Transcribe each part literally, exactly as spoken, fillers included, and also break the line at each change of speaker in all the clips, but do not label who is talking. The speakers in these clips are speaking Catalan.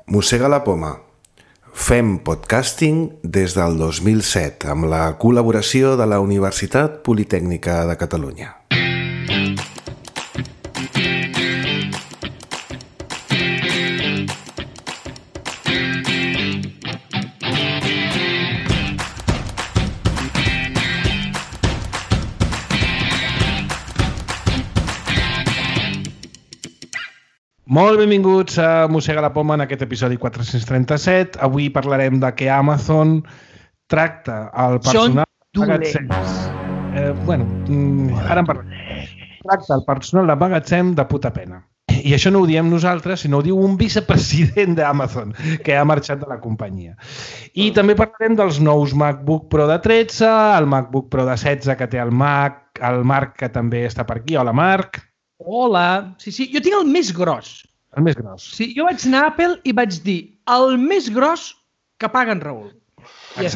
Mossega la poma. Fem podcasting des del dos mil set amb la col·laboració de la Universitat Politècnica de Catalunya.
Molt benvinguts a Mossega la Poma en aquest episodi quatre-cents trenta-set. Avui parlarem de que Amazon tracta el personal de magatzems. Eh, bueno, ara en parlem. Tracta el personal de magatzem de puta pena. I això no ho diem nosaltres, sinó ho diu un vicepresident d'Amazon que ha marxat de la companyia. I també parlarem dels nous MacBook Pro de tretze, el MacBook Pro de setze que té el Mac, el Marc que també està per aquí. Hola, Marc.
Hola. Sí, sí, jo tinc el més gros.
El més gros.
Sí, jo vaig anar a Apple i vaig dir el més gros que paga en Raül. I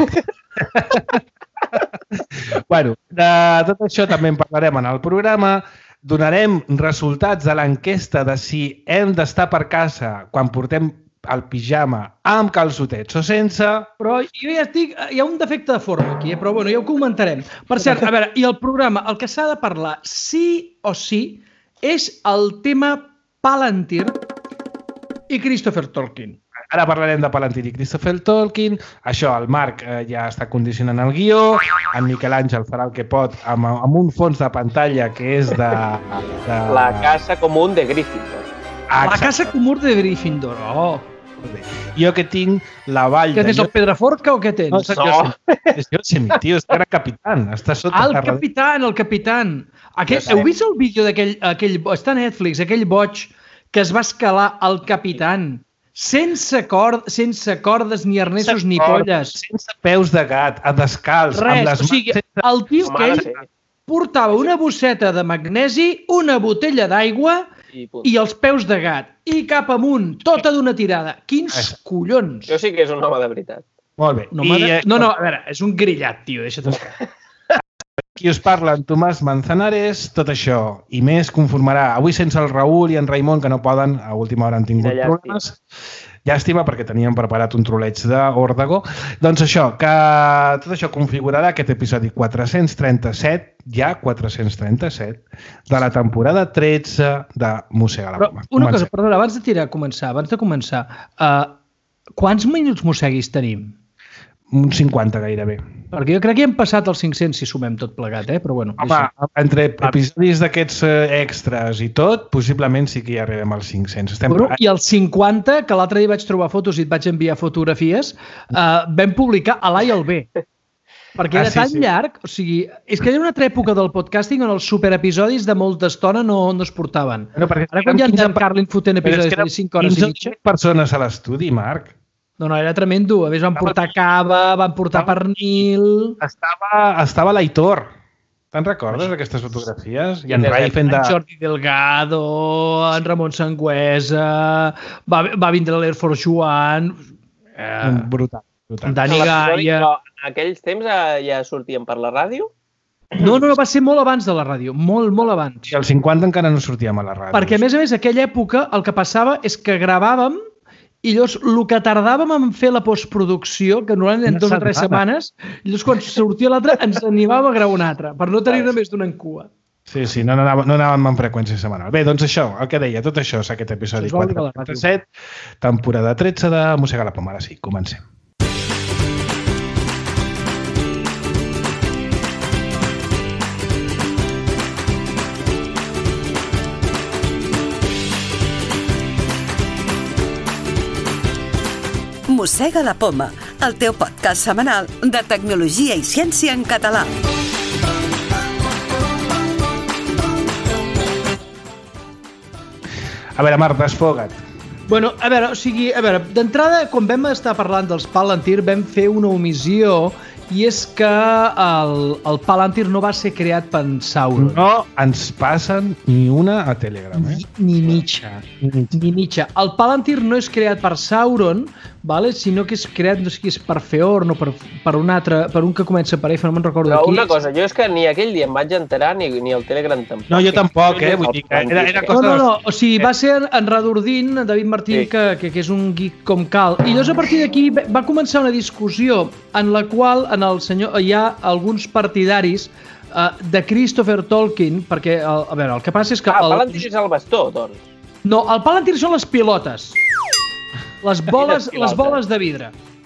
bueno, de tot això també en parlarem en el programa. Donarem resultats de l'enquesta de si hem d'estar per casa quan portem el pijama amb calçotets o sense.
Però jo ja estic... Hi ha un defecte de forma aquí, eh? Però bueno, ja ho comentarem. Per cert, a veure, i el programa, el que s'ha de parlar sí o sí és el tema Palantir i Christopher Tolkien.
Ara parlarem de Palantir i Christopher Tolkien. Això, el Marc eh, ja està condicionant el guió. En Miquel Àngel farà el que pot amb, amb un fons de pantalla que és de... de...
La casa común de Gryffindor.
Ah, la casa común de Gryffindor. Oh.
Jo que tinc la vall...
Que tens el Pedraforca o què tens?
No, soc no. Jo, jo sé, mi tio, és que era capitán. Està sota
ah, el capitán, el capitán. Aquell, heu vist el vídeo d'aquell... Aquell, està a Netflix, aquell boig que es va escalar al capitán sense, cord, sense cordes, ni arnessos, ni polles.
Sense peus de gat, a descalç.
Res,
amb les
o sigui,
sense...
el tio que ell portava una bosseta de magnesi, una botella d'aigua i, i els peus de gat. I cap amunt, tota d'una tirada. Quins collons!
Jo sí que és un home de veritat.
Molt bé.
No, I, de... no, no, a veure, és un grillat, tio, deixa't estar.
Qui us parla, en Tomàs Manzanares, tot això i més conformarà. Avui sense el Raül i en Raimon, que no poden, a última hora han tingut ja problemes. Llàstima, perquè teníem preparat un troleig d'Òrdago. Doncs això, que tot això configurarà aquest episodi quatre-cents trenta-set, ja quatre-cents trenta-set, de la temporada tretze de Mossega la Poma.
Una cosa, perdona, abans de tirar a començar, abans de començar, uh, quants minuts mosseguis tenim?
Un cinquanta gairebé.
Perquè jo crec que hem passat els cinc-cents si sumem tot plegat, eh? Però bueno.
Home, entre episodis d'aquests extras i tot, possiblement sí que hi arribem als cinc-cents. Estem...
Bueno, i els cinquanta, que l'altre dia vaig trobar fotos i et vaig enviar fotografies, uh, vam publicar a l'A i al B. Perquè era ah, sí, tan sí. llarg, o sigui, és que hi ha una altra època del podcasting on els superepisodis de molta estona no, no es portaven.
No,
ara quan hi ha en Carlin fotent episodis de cinc hores i mitja...
persones a l'estudi, Marc.
No, no, era tremendo. A més, van portar cava, van portar pernil...
Estava, estava l'Aitor. Te'n recordes d'aquestes fotografies? I en Rai fent de...
En Jordi Delgado, en Ramon Sangüesa, va, va vindre l'Air Force Joan...
Eh, brutal, brutal.
Dani Gaia...
En aquells temps ja sortien per la ràdio?
No, no, no, va ser molt abans de la ràdio, molt, molt abans.
I als cinquanta encara no sortíem a la ràdio.
Perquè, a més a més, aquella època el que passava és que gravàvem i llavors el que tardàvem en fer la postproducció, que normalment en dues o tres setmanes, i llavors quan sortia l'altre ens animàvem a gravar un altre, per no tenir només d'una en cua.
Sí, sí, no, no, anàvem, no anàvem amb freqüència setmanal. Bé, doncs això, el que deia, tot això és aquest episodi quatre trenta-set, temporada tretze de Mossega la Poma. Ara sí, comencem.
Mossega la Poma, el teu podcast setmanal de tecnologia i ciència en català.
A veure, Marc, desfoga't.
Bueno, a veure, o sigui, a veure, d'entrada, quan vam estar parlant dels Palantir, vam fer una omissió i és que el, el Palantir no va ser creat per Sauron.
No ens passen ni una a Telegram, eh?
Ni, ni mitja, ni mitja. El Palantir no és creat per Sauron, vale? Sinó que és creat, no sé si és per Feorn o per, per un altre, per un que comença per F, no me'n recordo
Però
de qui.
una cosa, jo és que ni aquell dia em vaig enterar ni, ni el Telegram tampoc.
No, jo tampoc, eh? Vull dir que era, era cosa...
No, no, no, o sigui, va ser en Redordín, en David Martín, sí. que, que, que és un geek com cal. I llavors a partir d'aquí va començar una discussió en la qual en el senyor hi ha alguns partidaris uh, de Christopher Tolkien, perquè, a, a veure, el que passa és que...
Ah,
el
Palantir és el bastó, doncs.
No, el Palantir són les pilotes. Les boles, les boles de vidre.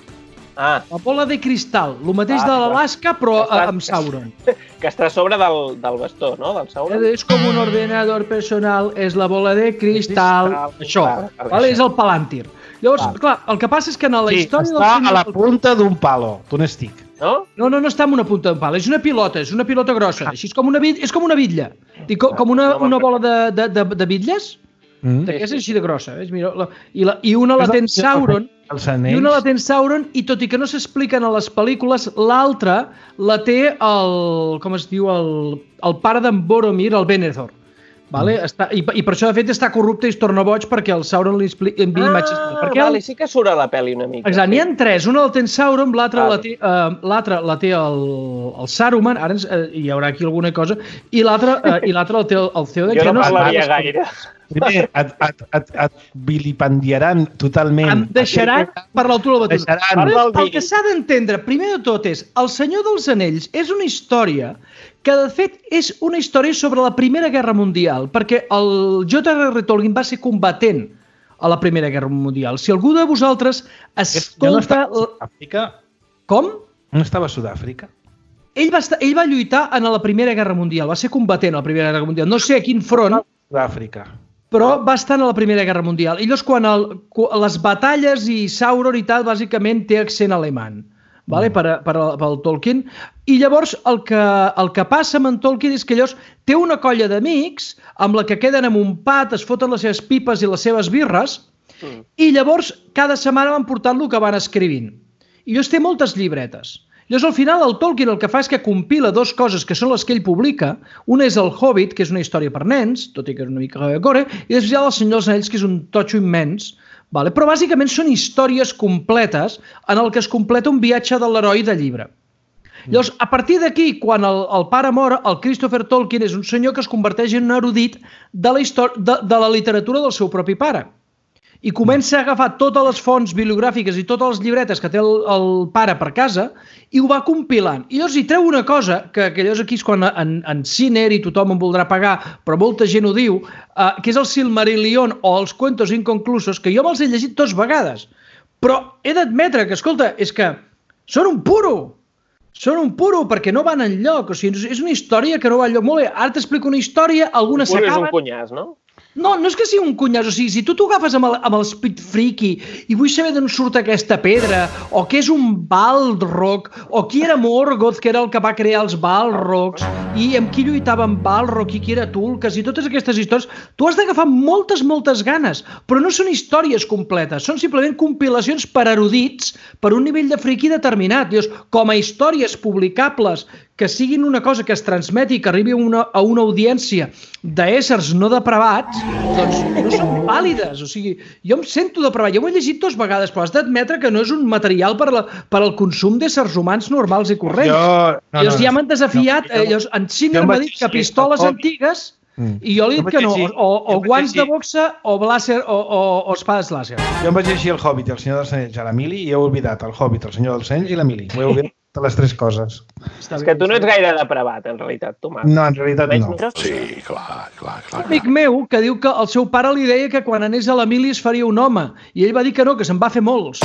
Ah.
La bola de cristal, el mateix ah, de l'Alaska, però està, amb Sauron.
Que està a sobre del, del bastó, no? Del Sauron.
És com un ordenador personal, és la bola de cristal, cristal això, clar, vale? És el Palantir. Llavors, ah. clar, el que passa és que en la
sí,
història...
està
del
a la punta d'un palo, d'un estic.
No?
No, no, no està en una punta d'un pal, és una pilota, és una pilota grossa, així és com una, és com una bitlla. Dic, com una, una bola de, de, de, de bitlles, mm. d'aquesta és així de grossa. Eh? Mira, la, i, la, I una la ten Sauron, i una la ten Sauron, i tot i que no s'expliquen a les pel·lícules, l'altra la té el, com es diu, el, el pare d'en Boromir, el Benethor. Vale? Mm. Està, i, I per això, de fet, està corrupte i es torna boig perquè el Sauron li envia imatges.
Ah,
perquè
vale,
el...
sí que surt a la pel·li una mica.
Exacte, n'hi ha tres. Una la té en Sauron, l'altra vale. la té, uh, l'altra la té el, el Saruman, ara ens, uh, hi haurà aquí alguna cosa, i l'altra uh, i l'altra la té el, el Theoden.
Jo no parlaria no gaire.
Primer, et, et, et, et vilipendiaran totalment.
Em deixaran parlar tu la batuda.
Deixaran.
El que s'ha d'entendre, primer de tot, és El Senyor dels Anells és una història que, de fet, és una història sobre la Primera Guerra Mundial, perquè el J R R Tolkien va ser combatent a la Primera Guerra Mundial. Si algú de vosaltres escolta...
No Sud-àfrica?
Com?
No estava a Sud-àfrica?
Ell va, estar, ell va lluitar en la Primera Guerra Mundial, va ser combatent a la Primera Guerra Mundial. No sé a quin front...
Sud-àfrica.
Però va estar a la Primera Guerra Mundial. I llavors, quan el, les batalles i Sauron i tal, bàsicament té accent alemany, vale? mm. per, per, per el Tolkien. I llavors el que, el que passa amb en Tolkien és que llavors té una colla d'amics amb la que queden en un pat, es foten les seves pipes i les seves birres, mm. i llavors cada setmana van portant el que van escrivint. I llavors té moltes llibretes. Llavors, al final, el Tolkien el que fa és que compila dues coses que són les que ell publica. Una és el Hobbit, que és una història per nens, tot i que és una mica gore, i després hi ha el Senyor dels Anells, que és un totxo immens, vale? Però bàsicament són històries completes en el que es completa un viatge de l'heroi de llibre. Llavors, a partir d'aquí, quan el, el pare mor, el Christopher Tolkien és un senyor que es converteix en un erudit de la, de, de la literatura del seu propi pare. I comença a agafar totes les fonts bibliogràfiques i totes les llibretes que té el, el pare per casa i ho va compilant. I llavors hi treu una cosa, que, que llavors aquí és quan en, en Ciner i tothom en voldrà pagar, però molta gent ho diu, uh, que és el Silmarillion o els Cuentos Inconclusos, que jo me'ls he llegit dues vegades. Però he d'admetre que, escolta, és que són un puro. Són un puro perquè no van enlloc. O sigui, és una història que no va enlloc. Molt bé, ara t'explico una història, algunes s'acaben...
Un puro és un cunyàs, no?
No, no és que sigui un cunyàs, o sigui, si tu t'ho agafes amb el, amb el Speed Freaky i vull saber d'on surt aquesta pedra, o què és un Balrog, o qui era Morgoth, que era el que va crear els Balrogs, i amb qui lluitava en Balrog, i qui era Tulkas, i totes aquestes històries, tu has d'agafar moltes, moltes ganes, però no són històries completes, són simplement compilacions per erudits, per un nivell de friki determinat. Llavors, com a històries publicables que siguin una cosa que es transmeti i que arribi a una, a una audiència d'éssers no depravats, doncs no són vàlides. O sigui, jo em sento depravat. Jo ho he llegit dues vegades, però has d'admetre que no és un material per, la, per al consum d'éssers humans normals i corrents. Jo, no, llavors no, ja m'han desafiat. No, jo, en Xiner m'ha dit que pistoles sí, antigues mm. i jo li he dit que no. O, o guants de boxa o, blaser, o, o, o espades làser.
Jo em vaig llegir el Hobbit i el Senyor dels Anells a la mili i he oblidat el Hobbit, el Senyor dels Anells i la mili. Ho he oblidat. De les tres coses.
És que tu no ets gaire depravat, en realitat, Tomàs.
No, en realitat no.
Sí, clar, clar, clar.
Un amic meu que diu que el seu pare li deia que quan anés a la mili es faria un home. I ell va dir que no, que se'n va fer molts.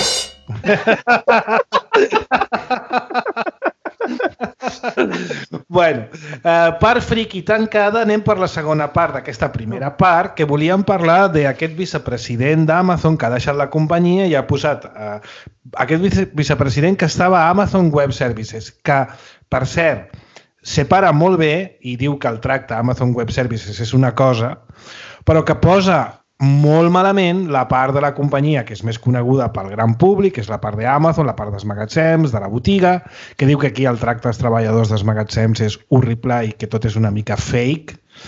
Bueno, eh, part friki tancada, anem per la segona part d'aquesta primera part, que volíem parlar d'aquest vicepresident d'Amazon que ha deixat la companyia i ha posat eh, aquest vice vicepresident que estava a Amazon Web Services, que, per cert, separa molt bé i diu que el tracte a Amazon Web Services és una cosa, però que posa molt malament la part de la companyia que és més coneguda pel gran públic, que és la part d'Amazon, la part dels magatzems, de la botiga, que diu que aquí el tracte als treballadors dels magatzems és horrible i que tot és una mica fake.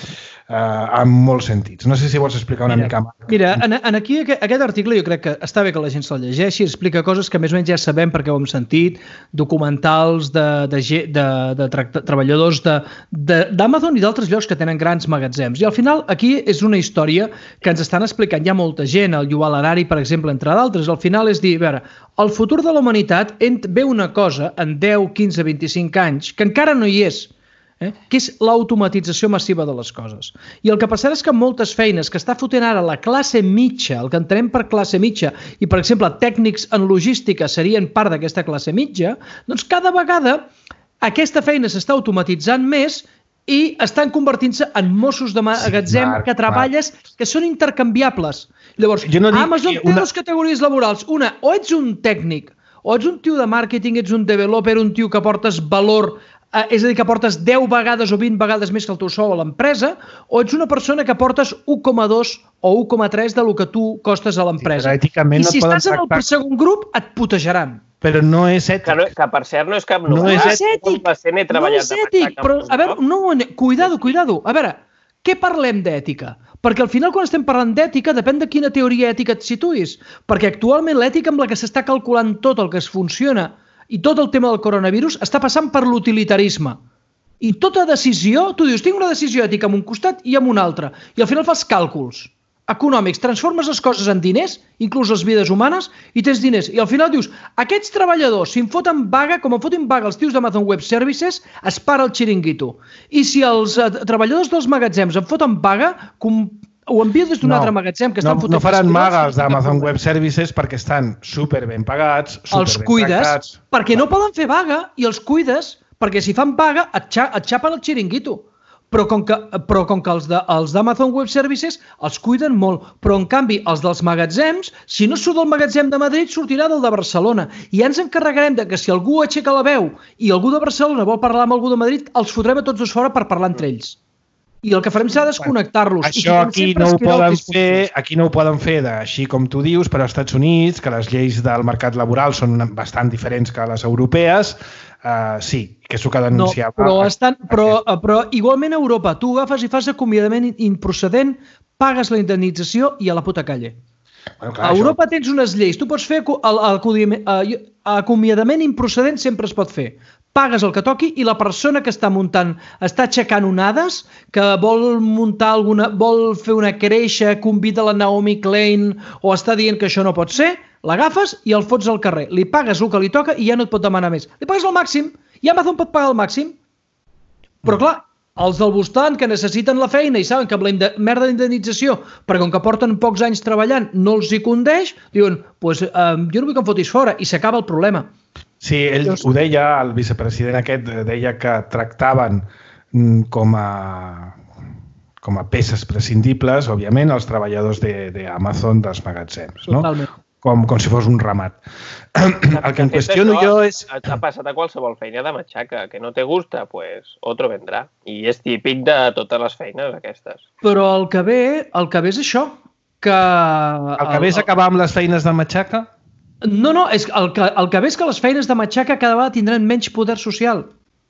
uh, en molts sentits. No sé si vols explicar una
mira,
mica més.
Mira, en, en aquí aquest article jo crec que està bé que la gent se'l llegeixi, explica coses que més o menys ja sabem perquè ho hem sentit, documentals de, de, de, de tra treballadors d'Amazon i d'altres llocs que tenen grans magatzems. I al final aquí és una història que ens estan explicant ja molta gent, el Yuval Harari, per exemple, entre d'altres. Al final és dir, a veure, el futur de la humanitat ve una cosa en deu, quinze, vint-i-cinc anys que encara no hi és, Eh? que és l'automatització massiva de les coses. I el que passarà és que moltes feines que està fotent ara la classe mitja, el que entenem per classe mitja, i per exemple tècnics en logística serien part d'aquesta classe mitja, doncs cada vegada aquesta feina s'està automatitzant més i estan convertint-se en Mossos de magatzem sí, Marc, que treballes Marc. que són intercanviables. Llavors, no Amazon té una... dues categories laborals. Una, o ets un tècnic, o ets un tio de màrqueting, ets un developer, un tio que portes valor, eh, és a dir, que portes deu vegades o vint vegades més que el teu sou a l'empresa, o ets una persona que portes u coma dos o u coma tres de lo que tu costes a l'empresa. Sí, I si no estàs en el tractar... segon grup, et putejaran.
Però no és ètic.
Que, no, que per cert no és cap novetat.
No és ètic, no és ètic. Però, a veure, no, cuidado, cuidado. A veure, què parlem d'ètica? Perquè al final quan estem parlant d'ètica depèn de quina teoria ètica et situïs. Perquè actualment l'ètica amb la que s'està calculant tot el que es funciona i tot el tema del coronavirus està passant per l'utilitarisme. I tota decisió, tu dius, tinc una decisió ètica en un costat i en un altre. I al final fas càlculs econòmics, transformes les coses en diners, inclús les vides humanes, i tens diners. I al final dius, aquests treballadors, si em foten vaga, com em foten vaga els tios d'Amazon Web Services, es para el xiringuito. I si els eh, treballadors dels magatzems em foten vaga, com ho envio des d'un no, altre magatzem que estan
no,
fotent...
No faran vaga els d'Amazon Web Services perquè estan super ben pagats, super
els
ben
cuides,
tractats.
Perquè no poden fer vaga i els cuides, perquè si fan vaga et, xa, et xapen el xiringuito. Però com que, però com que els d'Amazon Web Services els cuiden molt. Però, en canvi, els dels magatzems, si no surt del magatzem de Madrid, sortirà del de Barcelona. I ja ens encarregarem de que si algú aixeca la veu i algú de Barcelona vol parlar amb algú de Madrid, els fotrem a tots dos fora per parlar entre ells. I el que farem serà desconnectar-los.
Això aquí no ho poden fer, aquí no ho poden fer així com tu dius, però als Estats Units, que les lleis del mercat laboral són bastant diferents que les europees, Uh, sí, que és el que denunciava.
No, però, estan, però, però igualment a Europa, tu agafes i fas acomiadament improcedent, pagues la indemnització i a la puta calle. Bueno, clar, a Europa això... tens unes lleis, tu pots fer acomiadament improcedent, sempre es pot fer. Pagues el que toqui i la persona que està muntant, està aixecant onades, que vol muntar alguna, vol fer una queixa, convida la Naomi Klein o està dient que això no pot ser, l'agafes i el fots al carrer. Li pagues el que li toca i ja no et pot demanar més. Li pagues el màxim i Amazon pot pagar el màxim. Però clar, els del voltant que necessiten la feina i saben que amb la merda d'indemnització, perquè com que porten pocs anys treballant no els hi condeix, diuen, pues, eh, jo no vull que em fotis fora, i s'acaba el problema.
Sí, ell Llavors... ho deia, el vicepresident aquest deia que tractaven com a, com a peces prescindibles, òbviament, els treballadors d'Amazon de, dels magatzems. No? Totalment. Com, com si fos un ramat. El que en qüestiono jo és...
Ha passat a qualsevol feina de matxaca, que no te gusta, pues otro vendrà. I és típic de totes les feines aquestes.
Però el que ve, el que ve és això, que...
El que ve és acabar amb les feines de matxaca?
No, no, és el que, el que ve és que les feines de matxaca cada vegada tindran menys poder social.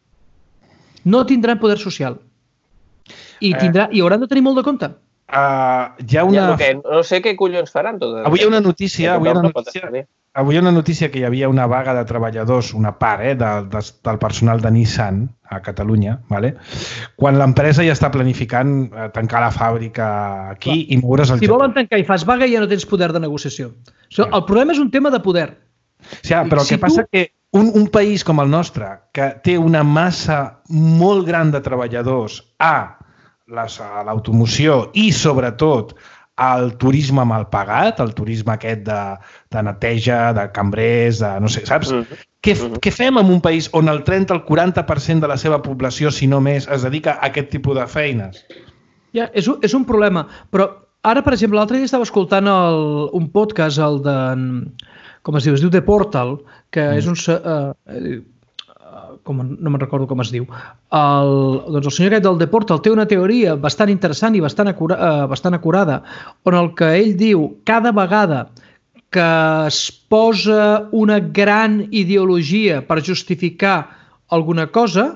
No tindran poder social. I, tindrà, eh... i hauran de tenir molt de compte.
Uh, hi ha una...
Ja, que no sé què collons faran totes.
Avui hi ha una notícia, avui hi ha una notícia, avui hi ha una notícia que hi havia una vaga de treballadors, una part eh, de, de, del personal de Nissan a Catalunya, vale? Quan l'empresa ja està planificant eh, tancar la fàbrica aquí Clar. i moure's al
Si Japó. volen tancar i fas vaga ja no tens poder de negociació. So, el problema és un tema de poder.
Sí, però el si que passa tu... que un, un país com el nostre, que té una massa molt gran de treballadors a l'automoció i, sobretot, el turisme mal pagat, el turisme aquest de, de neteja, de cambrers, de no sé, saps? Mm-hmm. Què, mm-hmm. què fem en un país on el trenta al quaranta per cent de la seva població, si no més, es dedica a aquest tipus de feines?
Ja, és, un, és un problema, però ara, per exemple, l'altre dia estava escoltant el, un podcast, el de, com es diu, es diu The Portal, que mm. és un... Uh, com, no me'n recordo com es diu, el, doncs el senyor aquest del Deportal té una teoria bastant interessant i bastant, acura, uh, bastant acurada, on el que ell diu, cada vegada que es posa una gran ideologia per justificar alguna cosa,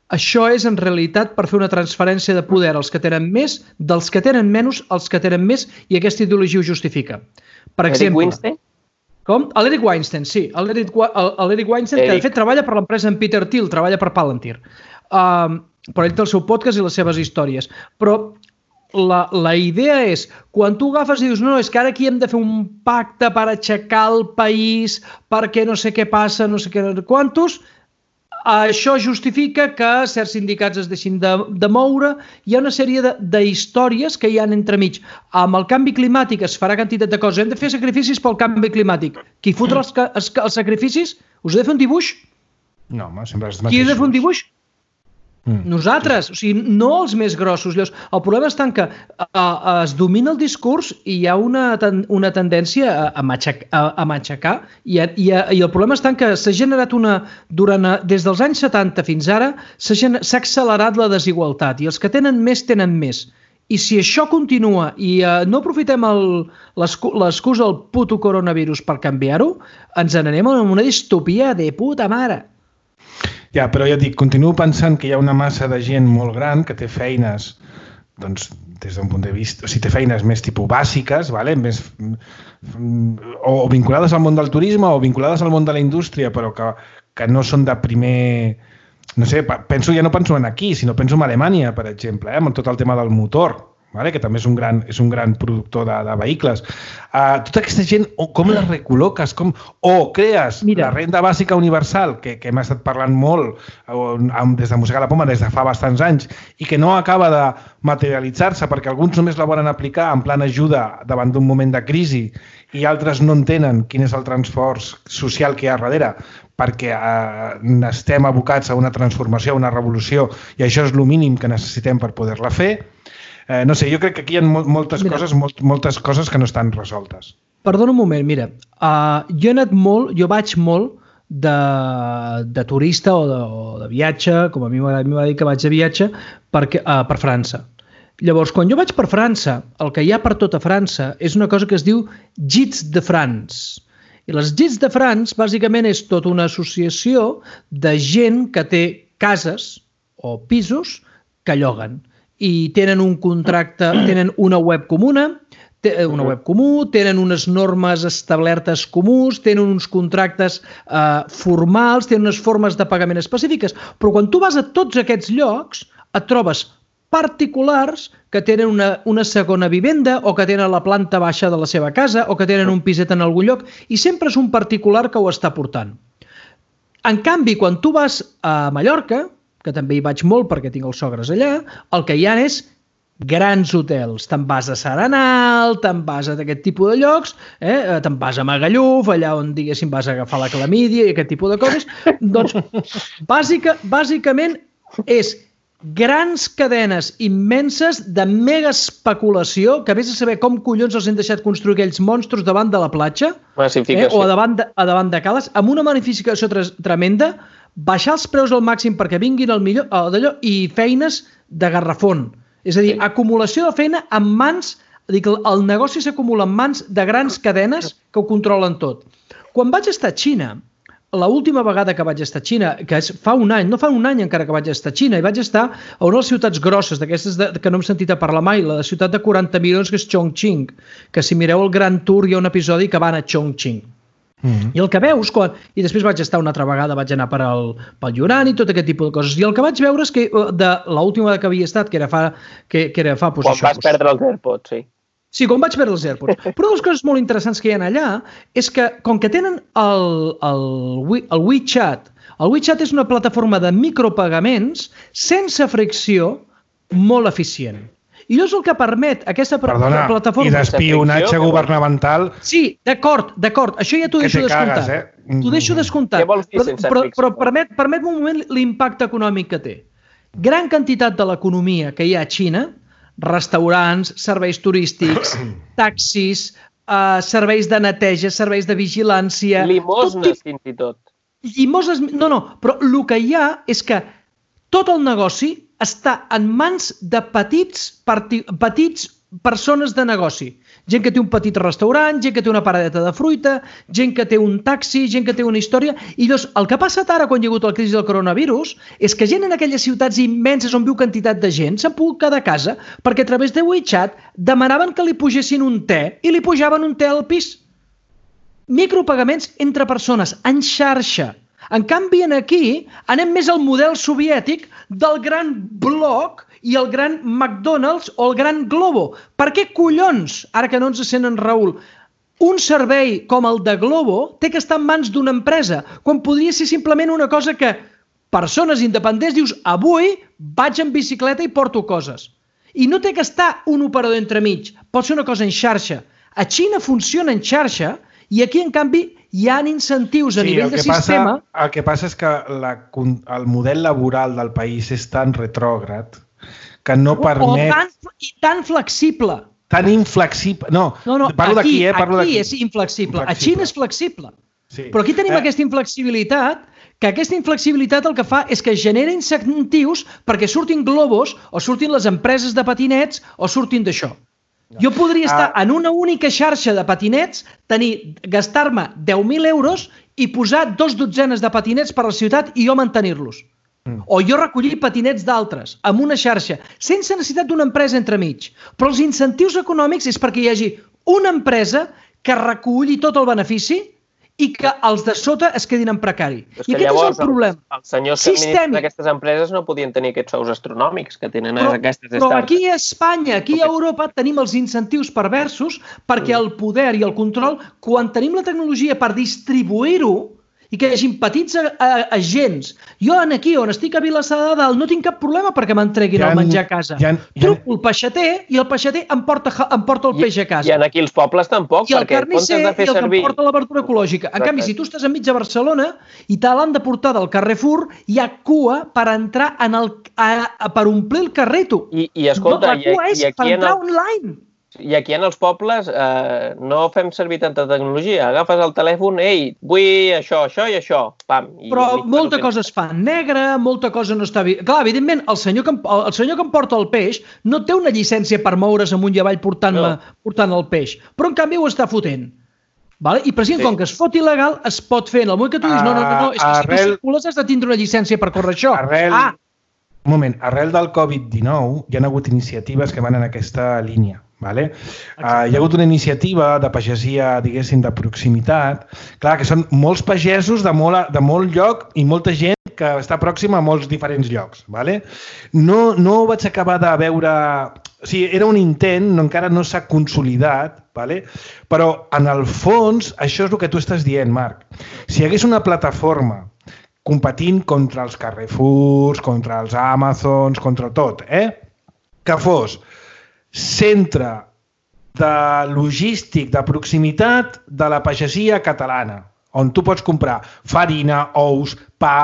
això és en realitat per fer una transferència de poder als que tenen més, dels que tenen menys, als que tenen més, i aquesta ideologia ho justifica. Per exemple...
Eric Weinstein?
Com? L'Eric Weinstein, sí. L'Eric Weinstein, que de fet treballa per l'empresa en Peter Thiel, treballa per Palantir. Uh, però ell té el seu podcast i les seves històries. Però la, la idea és, quan tu agafes i dius no, és que ara aquí hem de fer un pacte per aixecar el país, perquè no sé què passa, no sé què quantos, això justifica que certs sindicats es deixin de, de moure. Hi ha una sèrie d'històries que hi ha entremig. Amb el canvi climàtic es farà quantitat de coses. Hem de fer sacrificis pel canvi climàtic. Qui fotrà els, els, els sacrificis? Us he de fer un dibuix?
No, home, sempre els mateixos.
Qui ha de fer un dibuix? Mm. Nosaltres, o sigui, no els més grossos. El problema està en que uh, es domina el discurs i hi ha una, ten, una tendència a, a, matxac, a, a matxacar i, a, i, a, i el problema està en que s'ha generat una... Durant, des dels anys setanta fins ara s'ha accelerat la desigualtat i els que tenen més tenen més. I si això continua i uh, no aprofitem l'excusa del puto coronavirus per canviar-ho, ens n'anem a una distopia de puta mare.
Ja, però ja dic, continuo pensant que hi ha una massa de gent molt gran que té feines, doncs, des d'un punt de vista, o sigui, té feines més tipus bàsiques, vale? Més, o, o vinculades al món del turisme o vinculades al món de la indústria, però que, que no són de primer... No sé, penso, ja no penso en aquí, sinó penso en Alemanya, per exemple, eh? Amb tot el tema del motor, vale? Que també és un gran, és un gran productor de, de vehicles. Uh, tota aquesta gent, com la recol·loques? Com, o crees Mira. la renda bàsica universal, que, que hem estat parlant molt uh, des de Mossegar la Poma des de fa bastants anys, i que no acaba de materialitzar-se perquè alguns només la volen aplicar en plan ajuda davant d'un moment de crisi i altres no entenen quin és el transforç social que hi ha darrere, perquè eh, estem abocats a una transformació, a una revolució, i això és el mínim que necessitem per poder-la fer. Eh, no sé, jo crec que aquí hi ha moltes mira, coses molt, moltes coses que no estan resoltes.
Perdona un moment, mira. Uh, jo he anat molt, jo vaig molt de, de turista o de, o de viatge, com a mi m'agrada dir que vaig de viatge, per, uh, per França. Llavors, quan jo vaig per França, el que hi ha per tota França és una cosa que es diu Gîtes de France. I les Gîtes de France, bàsicament, és tota una associació de gent que té cases o pisos que lloguen. I tenen un contracte, tenen una web comuna, una web comú, tenen unes normes establertes comuns, tenen uns contractes eh, formals, tenen unes formes de pagament específiques. Però quan tu vas a tots aquests llocs, et trobes particulars que tenen una, una segona vivenda o que tenen la planta baixa de la seva casa o que tenen un piset en algun lloc i sempre és un particular que ho està portant. En canvi, quan tu vas a Mallorca, que també hi vaig molt perquè tinc els sogres allà, el que hi ha és grans hotels. Te'n vas a Serenal, te'n vas a aquest tipus de llocs, eh? Te'n vas a Magalluf, allà on diguéssim vas a agafar la clamídia i aquest tipus de coses. Doncs, bàsica, bàsicament és grans cadenes immenses de mega especulació que vés a saber com collons els han deixat construir aquells monstros davant de la platja eh, o a davant, de, a davant de cales, amb una magnificació tremenda, baixar els preus al màxim perquè vinguin el millor d'allò i feines de garrafón. És a dir, sí. acumulació de feina en mans, dic, el negoci s'acumula en mans de grans cadenes que ho controlen tot. Quan vaig estar a Xina, l'última vegada que vaig estar a Xina, que és fa un any, no fa un any encara que vaig estar a Xina, i vaig estar a una de les ciutats grosses, d'aquestes que no hem sentit a parlar mai, la ciutat de quaranta milions, que és Chongqing, que si mireu el Gran Tour hi ha un episodi que van a Chongqing. Mm-hmm. I el que veus, quan... i després vaig estar una altra vegada, vaig anar per al, pel Yunnan i tot aquest tipus de coses, i el que vaig veure és que de l'última vegada que havia estat, que era fa... Que, que era fa
pues, quan això, vas pues... perdre els AirPods, sí.
Sí, quan vaig veure els AirPods. Però una de les coses molt interessants que hi ha allà és que, com que tenen el, el, el WeChat, el WeChat és una plataforma de micropagaments sense fricció molt eficient. I és el que permet aquesta
Perdona,
plataforma...
i d'espionatge governamental...
Sí, d'acord, d'acord. Això ja t'ho deixo descomptat. Eh? T'ho deixo descomptat.
Què vols dir sense
però,
fricció?
Però permet, permet un moment l'impacte econòmic que té. Gran quantitat de l'economia que hi ha a Xina, restaurants, serveis turístics, taxis, uh, serveis de neteja, serveis de vigilància...
Limosnes, tot... fins i tot.
Limosnes... No, no, però el que hi ha és que tot el negoci està en mans de petits, parti... petits persones de negoci. Gent que té un petit restaurant, gent que té una paradeta de fruita, gent que té un taxi, gent que té una història. I llavors, el que ha passat ara quan hi ha hagut la crisi del coronavirus és que gent en aquelles ciutats immenses on viu quantitat de gent s'han pogut quedar a casa perquè a través de WeChat demanaven que li pugessin un te i li pujaven un te al pis. Micropagaments entre persones, en xarxa. En canvi, aquí anem més al model soviètic del gran bloc i el gran McDonald's o el gran Globo. Per què collons, ara que no ens sent en Raül, un servei com el de Globo té que estar en mans d'una empresa, quan podria ser simplement una cosa que persones independents dius avui vaig en bicicleta i porto coses. I no té que estar un operador entremig, pot ser una cosa en xarxa. A Xina funciona en xarxa i aquí, en canvi, hi ha incentius a
sí,
nivell de sistema...
Passa, el que passa és que la, el model laboral del país és tan retrògrad que no permet...
O tan, i tan flexible.
Tan inflexible. No,
no, no
parlo d'aquí, eh? Parlo
aquí és inflexible. inflexible. A Xina és flexible.
Sí.
Però aquí tenim
eh.
aquesta inflexibilitat, que aquesta inflexibilitat el que fa és que genera incentius perquè surtin globos o surtin les empreses de patinets o surtin d'això. No. Jo podria estar ah. en una única xarxa de patinets, tenir, gastar-me deu mil euros i posar dos dotzenes de patinets per a la ciutat i jo mantenir-los. Mm. O jo recollir patinets d'altres amb una xarxa, sense necessitat d'una empresa entremig. Però els incentius econòmics és perquè hi hagi una empresa que reculli tot el benefici i que els de sota es quedin en precari.
És
I aquest
llavors,
és el problema.
Els senyors que administren aquestes empreses no podien tenir aquests sous astronòmics que tenen
però,
aquestes
però
startups.
aquí a Espanya, aquí a Europa, tenim els incentius perversos perquè el poder i el control, quan tenim la tecnologia per distribuir-ho, i que hi hagi petits agents. Jo aquí, on estic a Vilassar de Dalt, no tinc cap problema perquè m'entreguin el menjar a casa. Ja, ja, Truco el peixater i el peixater em porta, em porta el peix a casa.
I en aquí els pobles tampoc,
I el
perquè
carnisser
de fer
i el
servir...
que em porta la verdura ecològica. En canvi, si tu estàs enmig de Barcelona i te l'han de portar del Carrefour, hi ha cua per entrar en el, a, a, per omplir el carreto.
I, i escolta,
no, la cua
i,
és
i aquí
per entrar
el...
online.
I aquí en els pobles eh, no fem servir tanta tecnologia. Agafes el telèfon, ei, vull això, això i això. Pam. I
Però molta cosa es fa negre, molta cosa no està... Clar, evidentment, el senyor, que em, el senyor que em porta el peix no té una llicència per moure's amunt i avall portant, no. portant el peix, però en canvi ho està fotent. Vale? I president, sí. Com que es fot il·legal, es pot fer. En el moment que tu dius, no, no, no, no és que arrel... si tu circules has de tindre una llicència per córrer això.
Arrel...
Ah.
Un moment, arrel del covid dinou hi ha hagut iniciatives que van en aquesta línia. Vale? Uh, hi ha hagut una iniciativa de pagesia, diguéssim, de proximitat. Clar, que són molts pagesos de molt, de molt lloc i molta gent que està pròxima a molts diferents llocs. Vale? No, no vaig acabar de veure... O sigui, era un intent, no, encara no s'ha consolidat, vale? Però en el fons això és el que tu estàs dient, Marc. Si hi hagués una plataforma competint contra els Carrefours, contra els Amazons, contra tot, eh? Que fos centre de logístic, de proximitat de la pagesia catalana, on tu pots comprar farina, ous, pa,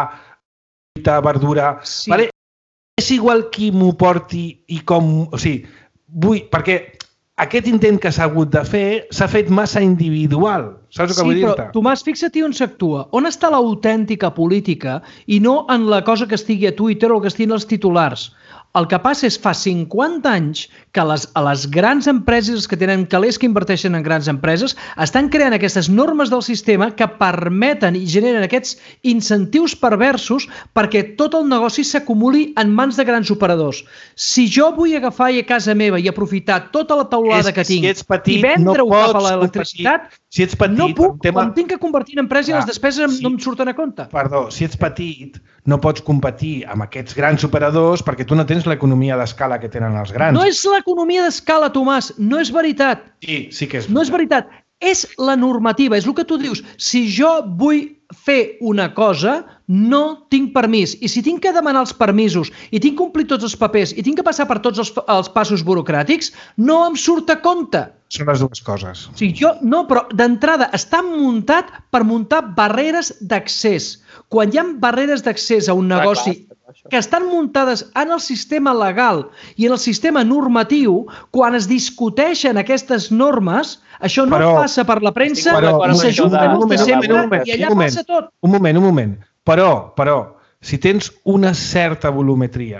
verdura... Sí. Vale? És igual qui m'ho porti i com... O sigui, vull... Perquè aquest intent que s'ha hagut de fer s'ha fet massa individual. Saps el que
sí,
vull dir-te?
Però, Tomàs, fixa't on s'actua. On està l'autèntica política i no en la cosa que estigui a Twitter o que estiguin els titulars. El que passa és fa cinquanta anys que les, a les grans empreses que tenen calés que inverteixen en grans empreses estan creant aquestes normes del sistema que permeten i generen aquests incentius perversos perquè tot el negoci s'acumuli en mans de grans operadors. Si jo vull agafar a casa meva i aprofitar tota la taulada que, que tinc si petit, i vendre-ho no cap a l'electricitat,
si ets petit,
no puc,
tema...
em tinc que convertir en empresa i les despeses
si...
no em surten a compte.
Perdó, si ets petit, no pots competir amb aquests grans operadors perquè tu no tens l'economia d'escala que tenen els grans.
No és l'economia d'escala, Tomàs, no és veritat.
Sí, sí que és veritat.
No és veritat. És la normativa, és el que tu dius. Si jo vull fer una cosa, no tinc permís. I si tinc que demanar els permisos i tinc que complir tots els papers i tinc que passar per tots els, els passos burocràtics, no em surt a compte.
Són les dues coses.
O sigui, jo, no, però d'entrada està muntat per muntar barreres d'accés. Quan hi ha barreres d'accés a un negoci que estan muntades en el sistema legal i en el sistema normatiu, quan es discuteixen aquestes normes, això no però, passa per la premsa i s'ajunten els de sempre i allà
un
passa tot.
Un moment, un moment. Però, però, si tens una certa volumetria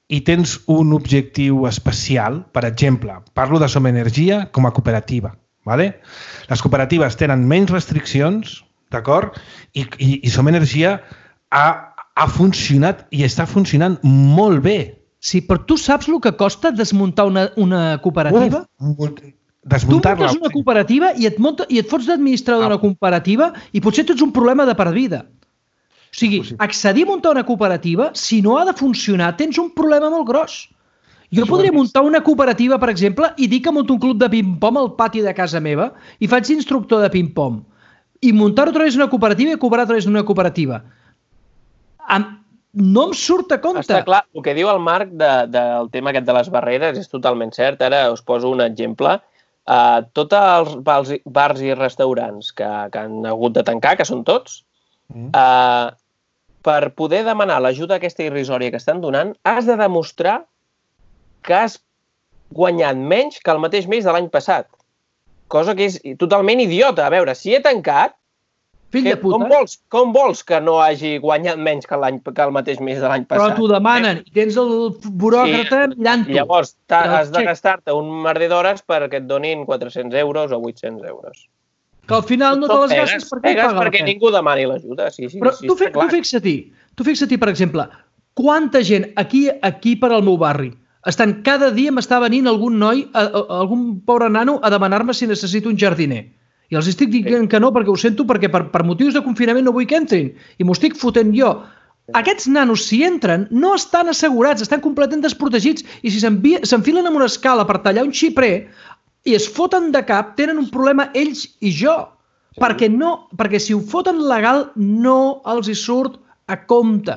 i tens un objectiu especial, per exemple, parlo de Som Energia com a cooperativa. Vale? Les cooperatives tenen menys restriccions, d'acord? I, i, i Som Energia ha, ha funcionat i està funcionant molt bé.
Sí, però tu saps el que costa desmuntar una, una cooperativa?
Uf, desmuntar-la.
Tu muntes una cooperativa i et, munta, i et fots d'administrador d'una cooperativa i potser tens un problema de per vida. O sigui, accedir a muntar una cooperativa, si no ha de funcionar, tens un problema molt gros. Jo podria muntar una cooperativa, per exemple, i dir que munto un club de ping-pong al pati de casa meva i faig d'instructor de ping-pong. I muntar-ho a través d'una cooperativa i cobrar a través d'una cooperativa. No em surt a compte.
Està clar, el que diu el Marc de, del tema aquest de les barreres és totalment cert. Ara us poso un exemple. Uh, tots els bars, bars i restaurants que, que han hagut de tancar, que són tots, uh, per poder demanar l'ajuda aquesta irrisòria que estan donant, has de demostrar que has guanyat menys que el mateix mes de l'any passat. Cosa que és totalment idiota. A veure, si he tancat,
Fill de puta.
Com vols, com vols que no hagi guanyat menys que, que el mateix mes de l'any passat?
Però t'ho demanen i tens el buròcrata sí, mirant-t'ho.
Llavors, has de gastar-te un merder d'hores perquè et donin quatre-cents euros o vuit-cents euros.
Que al final no te les gastes perquè
paga perquè ningú demani l'ajuda. Sí, sí,
Però
sí,
tu, fi, tu fixa-t'hi, tu fixa-t'hi, per exemple, quanta gent aquí, aquí per al meu barri estan cada dia m'està venint algun noi, a, a, algun pobre nano a demanar-me si necessito un jardiner. I els estic dient que no perquè ho sento, perquè per, per motius de confinament no vull que entrin. I m'ho estic fotent jo. Aquests nanos, si entren, no estan assegurats, estan completament desprotegits. I si s'enfilen amb una escala per tallar un xiprer i es foten de cap, tenen un problema ells i jo. Sí. Perquè, no, perquè si ho foten legal, no els hi surt a compte.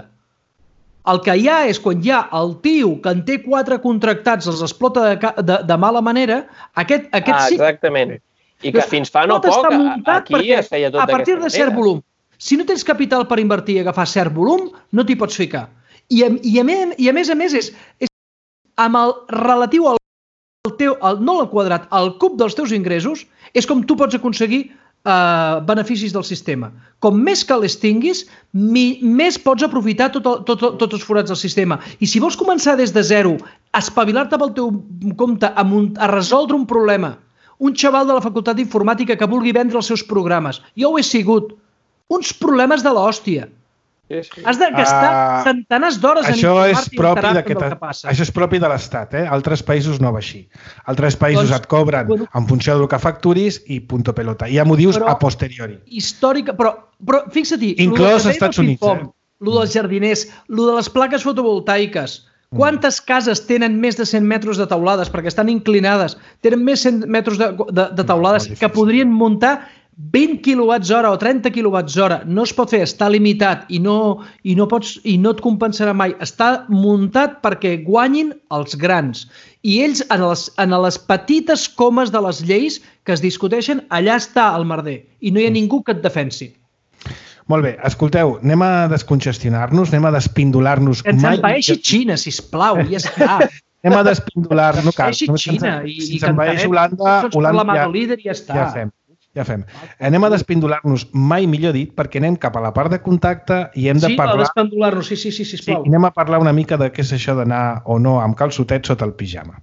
El que hi ha és quan hi ha el tio que en té quatre contractats, els explota de, de, de mala manera, aquest, aquest
ah,
sí...
Exactament. I que fins fa no poc, aquí es feia tot d'aquesta manera.
A partir de cert volum. Si no tens capital per invertir i agafar cert volum, no t'hi pots ficar. I a, i a, més, i a més a més és, és amb el relatiu al teu, al, no al quadrat, al cub dels teus ingressos, és com tu pots aconseguir eh, beneficis del sistema. Com més calés tinguis, mi, més pots aprofitar tot el, tot, tots els forats del sistema. I si vols començar des de zero, espavilar-te pel teu compte a, a resoldre un problema, un xaval de la facultat d'informàtica que vulgui vendre els seus programes. Jo ho he sigut. Uns problemes de l'hòstia. Sí, sí. Has de gastar uh, centenars d'hores en informar-te i enterar-te del que passa.
Això és propi de l'Estat, eh? Altres països no va així. Altres països doncs, et cobren bueno, en funció del que facturis i punto pelota. I ja m'ho dius a posteriori.
Històrica, però, però fixa-t'hi.
Inclòs als Estats Units.
Eh? Lo dels jardiners, lo de les plaques fotovoltaiques. Quantes cases tenen més de cent metres de taulades perquè estan inclinades, tenen més de cent metres de, de, de taulades no, que podrien muntar vint quilowatts hora o trenta quilowatts hora. No es pot fer, està limitat i no, i no, pots, i no et compensarà mai. Està muntat perquè guanyin els grans. I ells, en les, en les petites comes de les lleis que es discuteixen, allà està el merder i no hi ha ningú que et defensi.
Molt bé, escolteu, anem a descongestionar-nos, anem a despindolar-nos.
Que ens envaeixi Xina, sisplau, ja està.
Anem a despindolar-nos.
No cal. Xina i, i cantarem
Holanda,
Holanda, la líder i ja està.
Ja fem, ja fem. Anem a despindolar-nos, mai millor dit, perquè anem cap a la part de contacte i hem de
sí,
parlar...
Sí, a despendolar-nos, sí, sí, sí, sisplau.
Sí, anem a parlar una mica de què és això d'anar o no amb calçotets sota el pijama.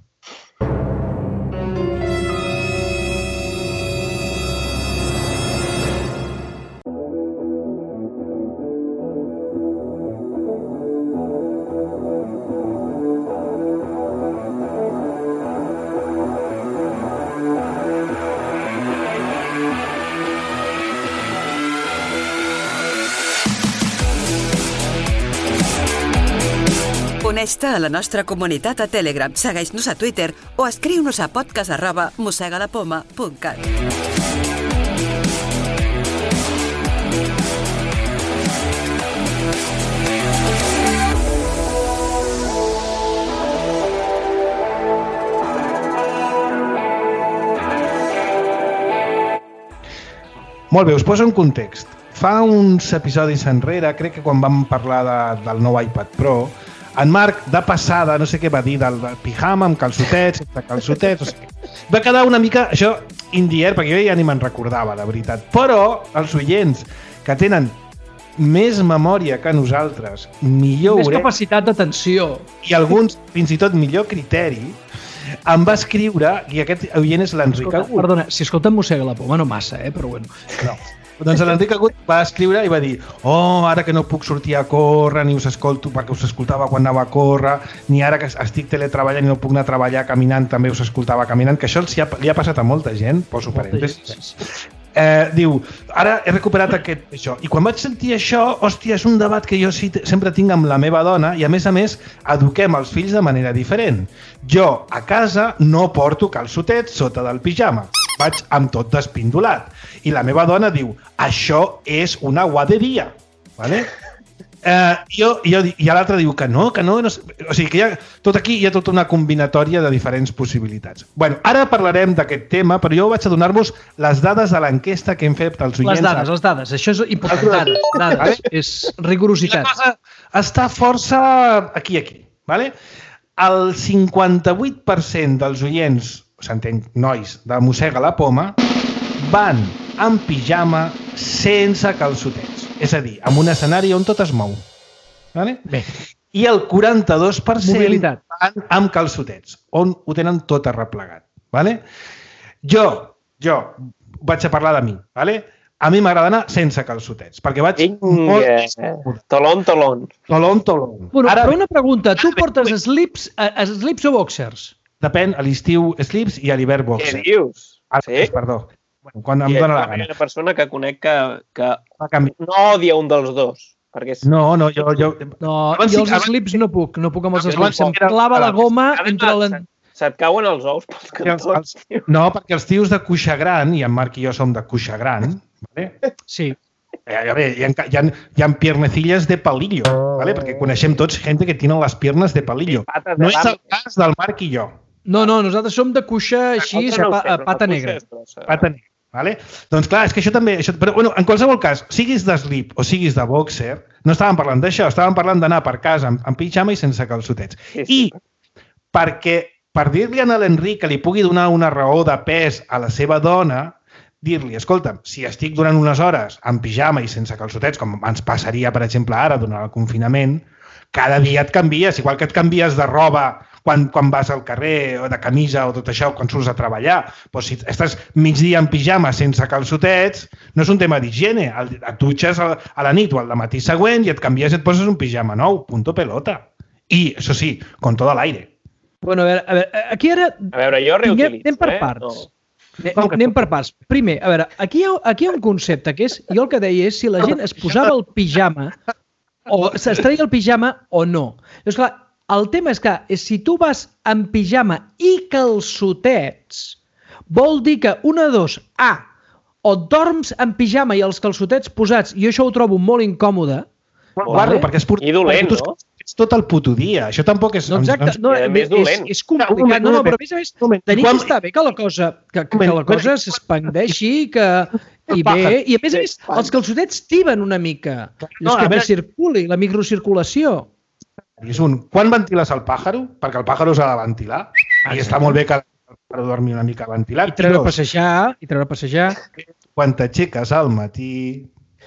Uneix-te a la nostra comunitat a Telegram, segueix-nos a Twitter o escriu-nos a podcast arroba mosegalapoma punt cat.
Molt bé, us poso en context. Fa uns episodis enrere, crec que quan vam parlar de, del nou iPad Pro, en Marc, de passada, no sé què va dir, del pijama amb calçotets, sense calçotets, no sé què. Va quedar una mica, això, indier, perquè jo ja ni me'n recordava, la veritat. Però els oients que tenen més memòria que nosaltres, millor
Més
orella,
capacitat d'atenció.
i alguns fins i tot millor criteri, em va escriure, i aquest oient és l'Enric Agut.
Perdona, si escolta mossega la poma, no massa, eh? Però bueno.
No. Doncs l'Enric Agut va escriure i va dir oh, ara que no puc sortir a córrer, ni us escolto perquè us escoltava quan anava a córrer, ni ara que estic teletreballant i no puc anar a treballar caminant, també us escoltava caminant, que això li ha, li ha passat a molta gent, poso parèntesis. Eh, diu, ara he recuperat aquest, això. I quan vaig sentir això, hòstia, és un debat que jo sí, sempre tinc amb la meva dona i a més a més eduquem els fills de manera diferent. Jo a casa no porto calçotets sota del pijama, vaig amb tot despindolat. I la meva dona diu, això és una guaderia. Vale? Eh, jo, jo, I l'altre diu que no, que no, no. O sigui que hi ha, tot aquí hi ha tota una combinatòria de diferents possibilitats. Bueno, ara parlarem d'aquest tema, però jo vaig a donar-vos les dades de l'enquesta que hem fet als oients.
Les dades, les dades. Això és important. Dades, dades. És rigorositat.
La cosa està força aquí, aquí. Vale? El cinquanta-vuit per cent dels oients, s'entén, nois, de Mossega la Poma, van en pijama sense calçotets. És a dir, en un escenari on tot es mou. Vale?
Bé.
I el quaranta-dos per cent
Mobilitat.
van amb calçotets, on ho tenen tot arreplegat. Vale? Jo, jo, vaig a parlar de mi. Vale? A mi m'agrada anar sense calçotets, perquè vaig...
Vinga, tolón, tolón.
Tolón, tolón.
Bueno, Ara... però una pregunta, tu portes slips, uh, slips o boxers?
Depèn, a l'estiu slips i a l'hivern boxer.
Què dius?
Ah,
sí?
Perdó. Bueno, quan em
I
dóna la
és
gana.
una persona que conec que, que
canvi...
no odia un dels dos. Perquè és...
No, no, jo... jo...
No,
abans
jo
sí,
els
abans...
slips no puc, no puc amb els
Abans
slips. Em
era-
clava la goma entre la...
Se't, se't cauen els ous pels cantons.
Els... No, perquè els tios de cuixa gran, i en Marc i jo som de cuixa gran, vale?
Sí.
Eh, a veure, hi ha, hi ha, hi ha piernecillas de palillo, vale? Perquè coneixem tots gent que tiene les piernas de palillo.
Pates de
No és el
rabo.
cas del Marc i jo.
No, no, nosaltres som de cuixa així,
Altre no ho
pa,
sé, però
pata
la
negra.
cuixa és grossa.
Pata negra. Vale? Doncs clar, és que això també... Això, però, bueno, en qualsevol cas, siguis de slip o siguis de boxer, no estàvem parlant d'això, estàvem parlant d'anar per casa amb, amb pijama i sense calçotets.
Sí, sí.
I perquè, per dir-li a l'Enric que li pugui donar una raó de pes a la seva dona, dir-li, escolta'm, si estic durant unes hores amb pijama i sense calçotets, com ens passaria, per exemple, ara, durant el confinament, cada dia et canvies, igual que et canvies de roba quan, quan vas al carrer, o de camisa, o tot això, quan surts a treballar. Però si estàs migdia en pijama sense calçotets, no és un tema d'higiene. Et dutxes a la nit o al matí següent i et canvies i et poses un pijama nou. Punto pelota. I, això sí, con todo al aire.
Bueno, a veure, a veure aquí ara...
A veure, jo reutilitzo,
anem per
eh?
parts.
No.
Anem, anem per parts. Primer, a veure, aquí hi ha, aquí hi ha un concepte que és, jo el que deia és si la gent es posava el pijama o s'estreia el pijama o no. Llavors, clar, el tema és que si tu vas en pijama i calçotets, vol dir que una de dos, A, o dorms en pijama i els calçotets posats, i jo això ho trobo molt incòmode.
Guarro, perquè és pur...
I dolent, no?
És tot el puto dia. Això tampoc és...
No, exacte. No,
I a més
és,
dolent.
és complicat. No, no, però a més a més, tenim que estar bé que la cosa, que, que la cosa s'expandeixi, que i bé, i a més a més, els calçotets tiben una mica. No, és que circuli, la microcirculació.
És un, quan ventiles el pàjaro? Perquè el pàjaro s'ha de ventilar. I està molt bé que el pàjaro dormi una mica ventilat.
I treure a passejar, i treure a passejar.
Quan t'aixeques al matí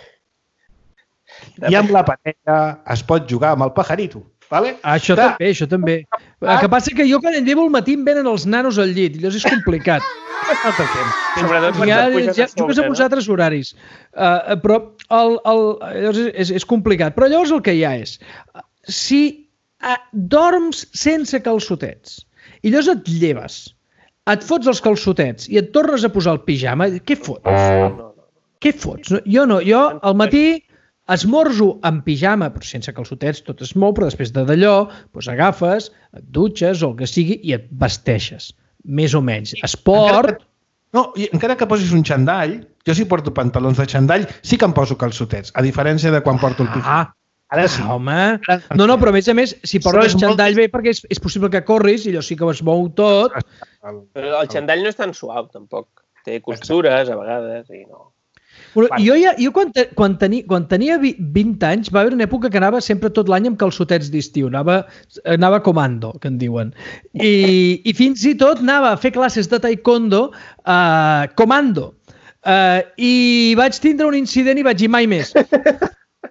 i amb la parella es pot jugar amb el pajarito. Vale?
Això
Clar.
també, això també. El que passa que jo quan em llevo al matí em venen els nanos al llit, i llavors és complicat.
Sobretot quan
Ja,
et puges
ja,
a
jo que sé
sobre,
posar altres horaris. Uh, però el, el, llavors és, és complicat. Però llavors el que hi ha és, si uh, dorms sense calçotets i llavors et lleves, et fots els calçotets i et tornes a posar el pijama, què fots?
No, no, no.
Què fots? Jo no, jo al matí esmorzo en pijama, però sense calçotets, tot es mou, però després de d'allò doncs agafes, et dutxes o el que sigui i et vesteixes, més o menys. Esport...
No, i encara que posis un xandall, jo si porto pantalons de xandall, sí que em poso calçotets, a diferència de quan porto el pijama.
Ah, ara sí. Home. No, no, però a més a més, si portes xandall bé, perquè és, és possible que corris i allò sí que es mou tot.
Però el xandall no és tan suau, tampoc. Té costures, a vegades, i no...
Bueno, jo ja, jo quan, te, quan, teni, quan tenia vint anys va haver una època que anava sempre tot l'any amb calçotets d'estiu, anava, anava comando, que en diuen. I, I fins i tot anava a fer classes de taekwondo uh, comando. Uh, I vaig tindre un incident i vaig dir mai més.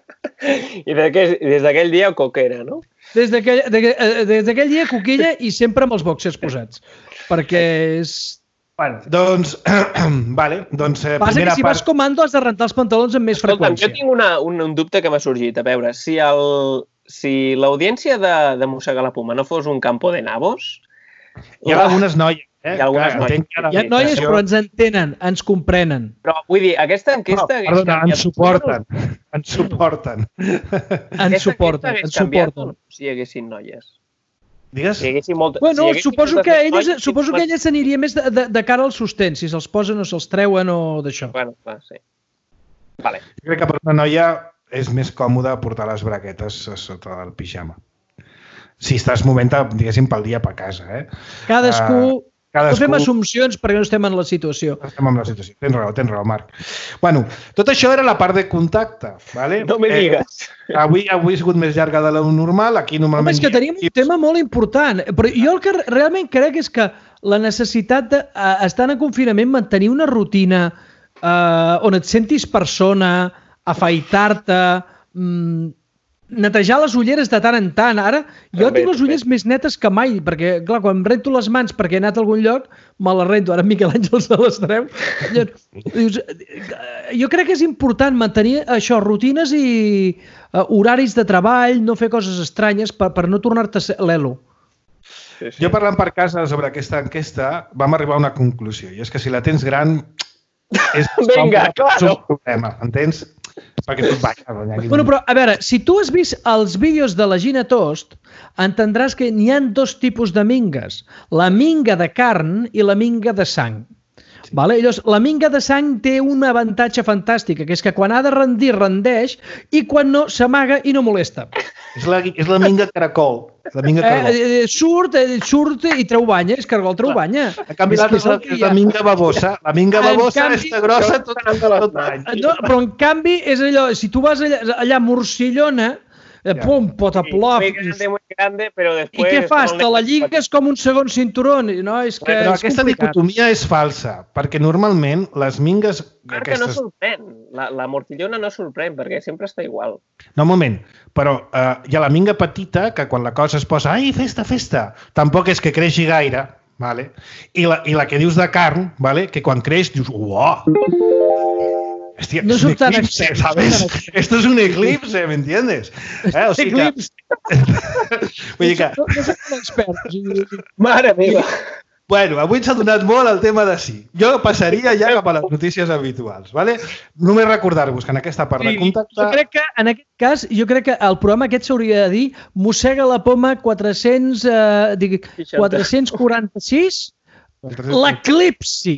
I des d'aquell dia, coquera, no?
Des d'aquell dia, coquilla i sempre amb els boxers posats. Perquè és...
Bueno, doncs, vale, doncs eh,
passa que si
part...
vas comando has de rentar els pantalons amb més
Escolta'm,
freqüència.
Jo tinc una, un, un dubte que m'ha sorgit. A veure, si el, si l'audiència de, de Mossegar la Poma no fos un campo de nabos...
Hi ha algunes noies, eh?
Hi ha algunes
Clar,
noies.
Hi ha noies, però ens entenen, ens comprenen.
Però, vull dir, aquesta enquesta...
No, perdona, ens suporten. Ens suporten.
Ens suporten, ens suporten.
Si hi haguessin noies.
Digues?
Si hi molta...
Bueno,
si
suposo que elles,
noies,
suposo que elles s'aniria més de, de, de cara al sostén, si se'ls posen o se'ls treuen o d'això.
Bueno, clar, sí. Vale.
Jo crec que per una noia és més còmode portar les braquetes a sota del pijama. Si estàs movent, diguéssim, pel dia per casa, eh?
Cadascú... Uh,
cadascú...
No fem assumpcions perquè no estem en la situació.
No estem en la situació. Tens raó, tens raó, Marc. Bueno, tot això era la part de contacte, ¿vale?
No me digues.
Eh, avui, avui ha sigut més llarga de la normal, aquí normalment...
Home, és que tenim un tema molt important, però jo el que realment crec és que la necessitat d'estar en confinament, mantenir una rutina eh, on et sentis persona, afaitar-te, mmm, netejar les ulleres de tant en tant. Ara, jo
també,
tinc les ulleres també. més netes que mai, perquè, clar, quan em rento les mans perquè he anat a algun lloc, me les rento. Ara Miquel Àngel se les treu. Jo crec que és important mantenir això, rutines i uh, horaris de treball, no fer coses estranyes per, per no tornar-te l'elo.
Sí, sí. Jo parlant per casa sobre aquesta enquesta, vam arribar a una conclusió, i és que si la tens gran és,
Vinga, claro.
és un problema, entens? Perquè tot baixa.
Bueno, però, a veure, si tu has vist els vídeos de la Gina Tost, entendràs que n'hi ha dos tipus de mingues. La minga de carn i la minga de sang. Sí. Vale? Llavors, la minga de sang té un avantatge fantàstic, que és que quan ha de rendir, rendeix, i quan no, s'amaga i no molesta.
És la, és la minga caracol. La minga caragol.
Eh, eh, surt, eh, surt i treu banya, és cargol treu banya.
En canvi, l'altra és, la, és la minga babosa. La minga babosa
canvi,
està grossa tot, tot l'any.
No, però en canvi és allò, si tu vas allà, allà morcillona, eh, ja. Pum, potaplop.
Sí, muy grande, muy grande, però després...
I què fas? Te la lligues com un segon cinturó? No, és que
però
és
aquesta
complicat.
dicotomia és falsa, perquè normalment les mingues...
Clar que no sorprèn. La, la morcillona no sorprèn, perquè sempre està igual.
No, un moment, però eh, hi ha la minga petita que quan la cosa es posa ai, festa, festa, tampoc és que creixi gaire, vale? I, la, i la que dius de carn, vale? Que quan creix dius, uau! Hòstia,
no
és un eclipse,
experts,
¿sabes? No Esto es un eclipse, ¿me entiendes? Eh? O sigui que... Vull dir que...
No, no soc un expert.
Mare meva!
Bueno, avui s'ha donat molt el tema de sí. Jo passaria ja cap a les notícies habituals, ¿vale? Només recordar-vos que en aquesta part de contacte...
Jo crec que, en aquest cas, jo crec que el programa aquest s'hauria de dir Mossega la Poma quatre-cents, eh, dic, quatre-cents quaranta-sis, l'eclipsi.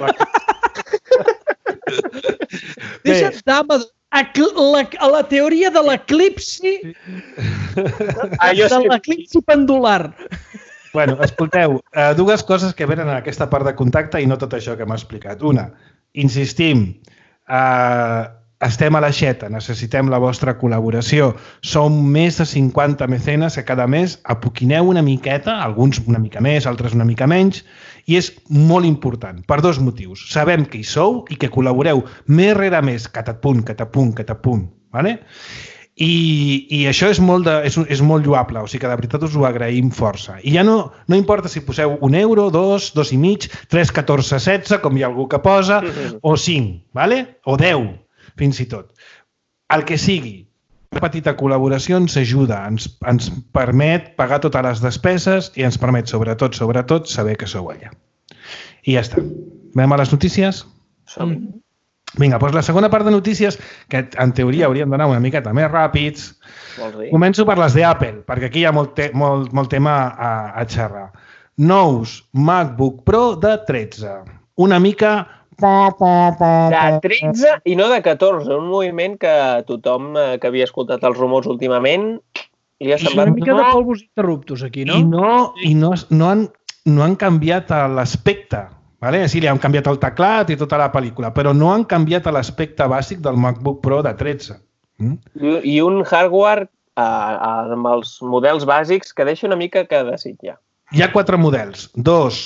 Deixa't d'ama... La, la teoria de l'eclipsi
ah,
de l'eclipsi pendular.
Bueno, escolteu, uh, dues coses que venen en aquesta part de contacte i no tot això que m'ha explicat. Una, insistim, uh, estem a l'aixeta, necessitem la vostra col·laboració. Som més de cinquanta mecenes que cada mes apoquineu una miqueta, alguns una mica més, altres una mica menys, i és molt important, per dos motius. Sabem que hi sou i que col·laboreu més rere més, catapunt, catapunt, catapunt, ¿vale? I, i això és molt, de, és, és molt lloable, o sigui que de veritat us ho agraïm força. I ja no, no importa si poseu un euro, dos, dos i mig, tres, catorze, setze, com hi ha algú que posa, o cinc, ¿vale? O deu, fins i tot. El que sigui, una petita col·laboració ens ajuda, ens, ens permet pagar totes les despeses i ens permet, sobretot, sobretot, saber que sou allà. I ja està. Anem a les notícies?
Som.
Vinga, doncs la segona part de notícies, que en teoria hauríem d'anar una miqueta més ràpids. Començo per les d'Apple, perquè aquí hi ha molt, te molt, molt tema a, a xerrar. Nous MacBook Pro de tretze. Una mica...
De tretze i no de catorze. Un moviment que tothom que havia escoltat els rumors últimament li ha semblat...
Una mica de polvos interruptos aquí, no?
I no, i no, no, han, no han canviat l'aspecte. Vale? Sí, li han canviat el teclat i tota la pel·lícula, però no han canviat l'aspecte bàsic del MacBook Pro de tretze. Mm?
I un hardware uh, uh, amb els models bàsics que deixa una mica que desitjar.
Hi ha quatre models, dos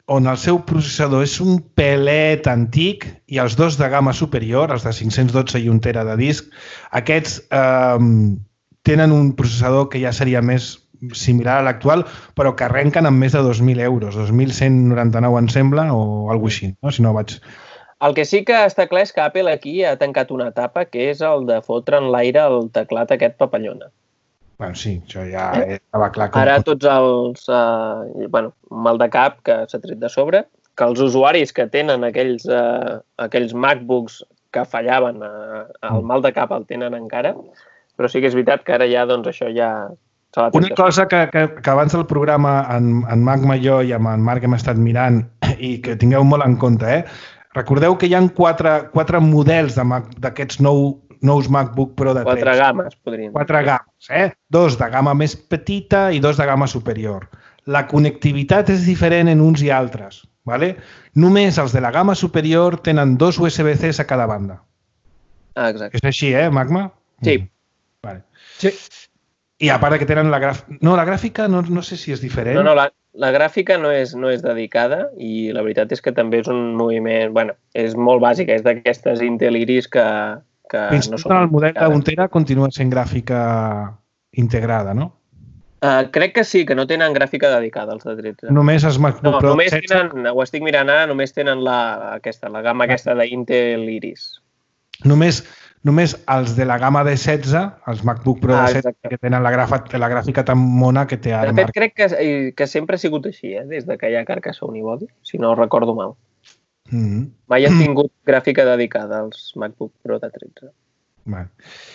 on el seu processador és un pelet antic i els dos de gamma superior, els de cinc-cents dotze i un tera de disc, aquests eh, tenen un processador que ja seria més similar a l'actual, però que arrenquen amb més de dos mil euros, dos mil cent noranta-nou em sembla, o alguna així, no? Si no vaig...
El que sí que està clar és que Apple aquí ha tancat una etapa que és el de fotre en l'aire el teclat aquest papallona.
Bueno, sí, això ja estava clar. Com...
Ara tots els... Eh, bueno, mal de cap que s'ha tret de sobre, que els usuaris que tenen aquells, eh, aquells MacBooks que fallaven, eh, el mal de cap el tenen encara, però sí que és veritat que ara ja, doncs, això ja...
Una cosa que, que, que abans del programa en, en Magma i jo i amb en Marc hem estat mirant i que tingueu molt en compte, eh? Recordeu que hi ha quatre, quatre models d'aquests nou, nous MacBook Pro de
Quatre tres. Games, podríem dir.
Quatre games, eh? Dos de gamma més petita i dos de gamma superior. La connectivitat és diferent en uns i altres, ¿vale? Només els de la gamma superior tenen dos U S B Cs a cada banda.
Ah, exacte.
És així, eh, Magma?
Sí.
Vale.
Sí.
I a part que tenen la gràfica... No, la gràfica no, no sé si és diferent.
No, no, la, la gràfica no és, no és dedicada i la veritat és que també és un moviment... Bueno, és molt bàsica, és d'aquestes Intel Iris que, que
Fins
no
són...
són...
el model d'un tera continua sent gràfica integrada, no?
Uh, crec que sí, que no tenen gràfica dedicada, els de tretze.
Només els MacBook
no,
Pro
només
setze...
tenen, ho estic mirant ara, només tenen la, aquesta, la gamma aquesta d'Intel Iris.
Només... Només els de la gamma de setze, els MacBook Pro
ah,
de setze, que tenen la, gràfica, la gràfica tan mona que té ara.
De fet, crec que, que sempre ha sigut així, eh? Des de que hi ha Carcassonne Unibody, si no recordo mal.
Mm -hmm.
Mai han tingut gràfica dedicada als MacBook Pro de tretze.
Vale.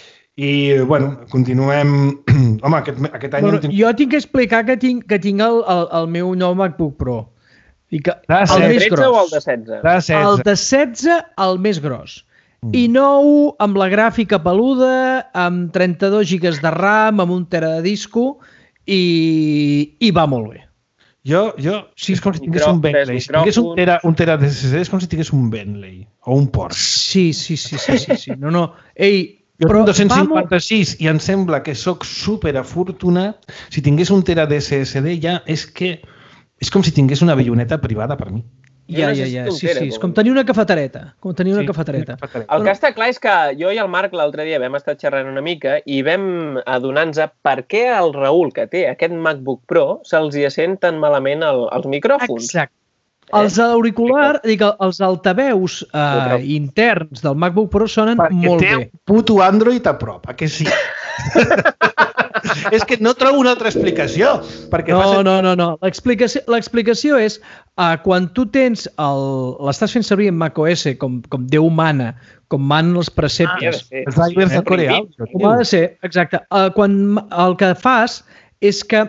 I, bueno, continuem... Home, aquest, aquest any...
Bueno,
tinc...
Jo tinc que explicar que tinc, que tinc el, el, el meu nou MacBook Pro. I que,
el
de
més
tretze
gros.
o el de setze?
De setze.
El de setze, el més gros. I nou, amb la gràfica peluda, amb trenta-dos gigas de RAM, amb un tera de disco, i, i va molt bé.
Jo, jo, sí, és com si tingués
Micro,
un Bentley. Si tingués un tera, un tera de S S D, és com si tingués un Bentley o un Porsche.
Sí, sí, sí, sí, sí, sí. No, no. Ei,
jo
però
tinc dos-cents
molt...
cinquanta-sis i em sembla que sóc super afortunat. Si tingués un tera de S S D ja és que és com si tingués una avioneta privada per mi.
Ja, ja, ja. Sí, sí. És com tenir una cafetereta. Com tenir una sí, cafetereta.
Una cafetereta. El que està clar és que jo i el Marc l'altre dia vam estar xerrant una mica i vam adonar-nos per què el Raül, que té aquest MacBook Pro, se'ls hi senten malament el, els micròfons.
Exacte. Eh? Els auriculars, dic, els altaveus eh, interns del MacBook Pro sonen
Perquè
molt bé.
Perquè té un puto Android a prop, a què sí? És que no trobo una altra explicació. Perquè
no,
fas...
no, no, no. L'explicació és uh, quan tu tens el... l'estàs fent servir en macOS com, com Déu mana, com manen els preceptes.
Ah,
els drivers de Corea.
Com ha de ser, exacte. Uh, quan el que fas és que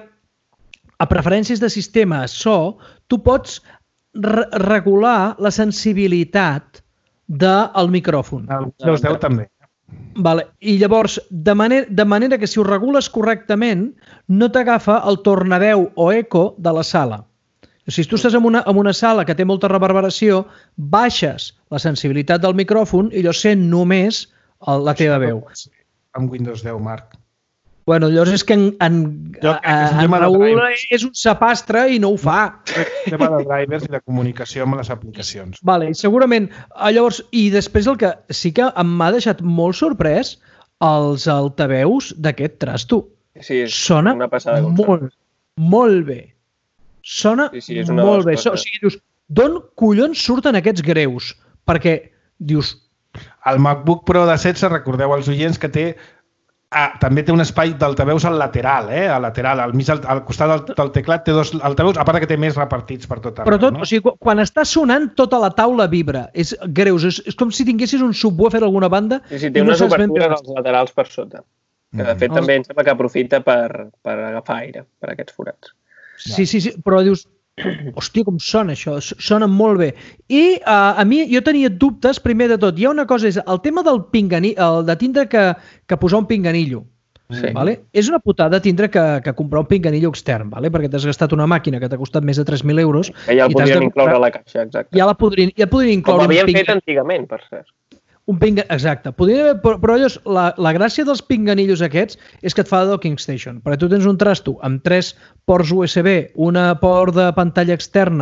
a preferències de sistema so, tu pots re regular la sensibilitat del micròfon.
El Windows deu també.
Vale. I llavors, de, manera, de manera que si ho regules correctament, no t'agafa el tornaveu o eco de la sala. O sigui, si tu estàs en una, en una sala que té molta reverberació, baixes la sensibilitat del micròfon i allò sent només el, la teva veu.
Amb Windows deu, Marc.
Bueno, llavors és que en, en,
jo, en,
en Raül és un sapastre i no ho fa.
El tema de drivers i de comunicació amb les aplicacions.
Vale, segurament. Llavors, i després el que sí que m'ha deixat molt sorprès els altaveus d'aquest trasto.
Sí,
sona
una passada
molt, molt bé. Sona sí, sí, molt bé. O sigui, dius, d'on collons surten aquests greus? Perquè, dius...
El MacBook Pro de setze, recordeu als oients que té Ah, també té un espai d'altaveus al lateral, eh? Al lateral, al mig, al, al costat del, del teclat té dos altaveus, a part que té més repartits per tot arreu.
Però tot,
no?
O sigui, quan està sonant, tota la taula vibra. És greus, és, és com si tinguessis un subwoofer a alguna banda.
Sí, sí, té unes no obertures als laterals per sota. Que de fet mm. també em sembla que aprofita per, per agafar aire, per aquests forats.
Sí, sí, sí, però dius, hòstia, com sona això, sona molt bé. I uh, a mi, jo tenia dubtes, primer de tot, hi ha una cosa, és el tema del pinganillo, el de tindre que, que posar un pinganillo. Sí. Vale? És una putada tindre que, que comprar un pinganillo extern, vale? Perquè t'has gastat una màquina que t'ha costat més de tres mil euros.
Que ja el podrien incloure a la caixa, exacte.
Ja la podrien, ja podrien incloure.
Com havien fet antigament, per cert.
Un pinga... Exacte. Podria haver... Però, però llavors, la, la gràcia dels pinganillos aquests és que et fa de docking station. Perquè tu tens un trasto amb tres ports U S B, una port de pantalla externa,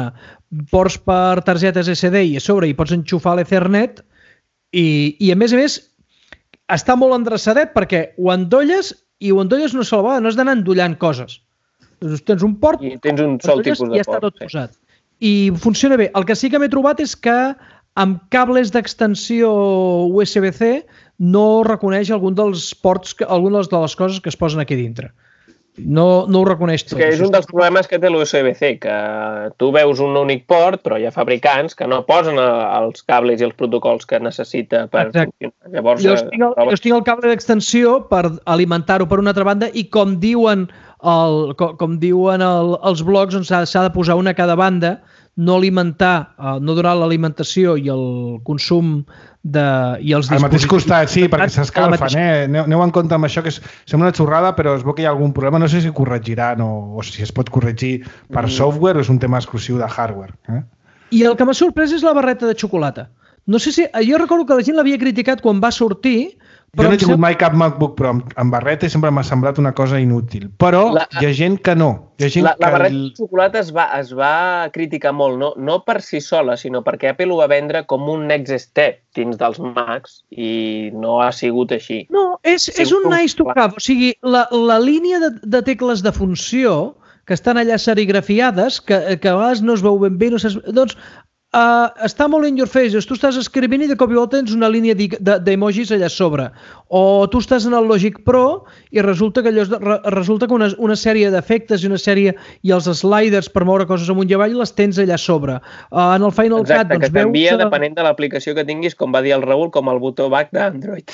ports per targetes esse de i a sobre hi pots enxufar l'Ethernet i, i a més a més està molt endreçadet perquè ho endolles i ho endolles una sola vegada, no has d'anar endollant coses. Doncs tens un port,
I tens un sol tipus de
i ja està tot posat. I funciona bé. El que sí que m'he trobat és que amb cables d'extensió U S B C no reconeix algun dels ports, algunes de les coses que es posen aquí dintre. No, no ho reconeix tot.
És que és un dels problemes que té l'U S B C, que tu veus un únic port, però hi ha fabricants que no posen els cables i els protocols que necessita per
Exacte.
funcionar. Llavors,
jo estic el, jo estic el cable d'extensió per alimentar-ho per una altra banda i com diuen, el, com, com diuen el, els blogs, on s'ha de posar una a cada banda, no alimentar, uh, no donar l'alimentació i el consum de, i els
al mateix
dispositius...
costat, sí, perquè s'escalfen,
mateix...
eh? Aneu, aneu en compte amb això, que és, sembla una xorrada, però es veu que hi ha algun problema. No sé si corregiran o, o si es pot corregir per mm. software o és un tema exclusiu de hardware. Eh?
I el que m'ha sorprès és la barreta de xocolata. No sé si... Jo recordo que la gent l'havia criticat quan va sortir,
però jo no he tingut mai cap MacBook Pro amb, amb barreta i sempre m'ha semblat una cosa inútil. Però la, hi ha gent que no. Hi ha gent
la,
que...
la barreta de xocolata es va, es va criticar molt, no, no per si sola, sinó perquè Apple ho va vendre com un next step dins dels Macs i no ha sigut així.
No, és, és un nice to have. O sigui, la, la línia de, de tecles de funció que estan allà serigrafiades, que, que a vegades no es veu ben bé, no saps... Doncs Uh, està molt in your face. Tu estàs escrivint i de cop i volta tens una línia d'emojis allà a sobre. O tu estàs en el Logic Pro i resulta que, allò, resulta que una, una sèrie d'efectes i una sèrie i els sliders per moure coses amunt i avall les tens allà a sobre. Uh, en el Final
Exacte,
Cut doncs,
que canvia
veus...
depenent de l'aplicació que tinguis, com va dir el Raül, com el botó back d'Android.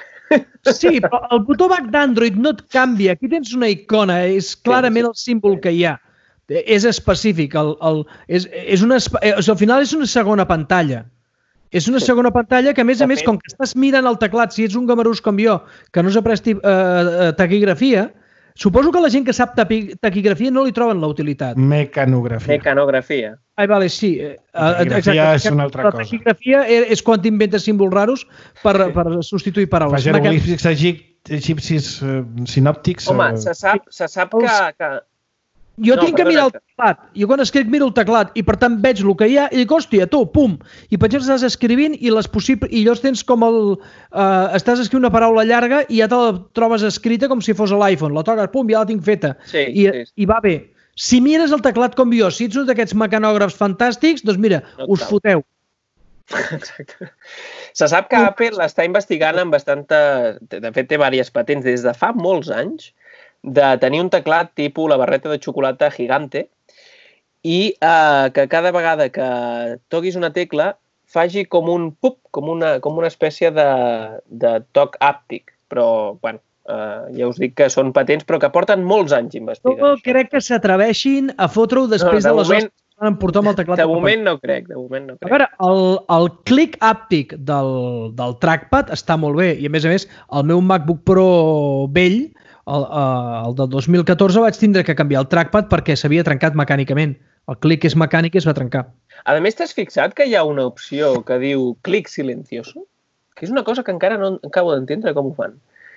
Sí, però el botó back d'Android no et canvia. Aquí tens una icona, és clarament el símbol que hi ha. És específic. El, el, és, és una, al final és una segona pantalla. És una segona pantalla que, a més a més, com que estàs mirant el teclat, si ets un gamarús com jo, que no s'ha presti eh, taquigrafia, suposo que la gent que sap taquigrafia no li troben la utilitat.
Mecanografia.
Mecanografia.
Ai, vale, sí.
Taquigrafia és una altra cosa.
La taquigrafia és quan t'inventes símbols raros per, per substituir paraules.
Fa jeroglífics egipcis uh, sinòptics...
Home, se sap, se sap que... que...
Jo no, tinc que mirar el teclat. Jo quan escric miro el teclat i per tant veig el que hi ha i dic, hòstia, tu, pum! I per exemple estàs escrivint i les possibles... I llavors tens com el... Uh, estàs escrivint una paraula llarga i ja te la trobes escrita com si fos a l'iPhone. La toques, pum, ja la tinc feta.
Sí,
I,
sí.
I va bé. Si mires el teclat com jo, si ets un d'aquests mecanògrafs fantàstics, doncs mira, no us foteu.
Exacte. Se sap que Apple l'està investigant amb bastanta... De fet, té diverses patents des de fa molts anys de tenir un teclat tipus la barreta de xocolata gigante i eh, que cada vegada que toquis una tecla faci com un pup, com una, com una espècie de, de toc àptic. Però, bueno, eh, ja us dic que són patents, però que porten molts anys investigant.
No crec que s'atreveixin a fotre-ho després no, de, de les hores que van portar amb el teclat.
De moment no crec, de moment no crec.
A veure, el, el clic àptic del, del trackpad està molt bé i, a més a més, el meu MacBook Pro vell, El, el del dos mil catorze, vaig tindre que canviar el trackpad perquè s'havia trencat mecànicament. El clic és mecànic i es va trencar.
A més, t'has fixat que hi ha una opció que diu clic silencioso? Que és una cosa que encara no acabo d'entendre com ho fan.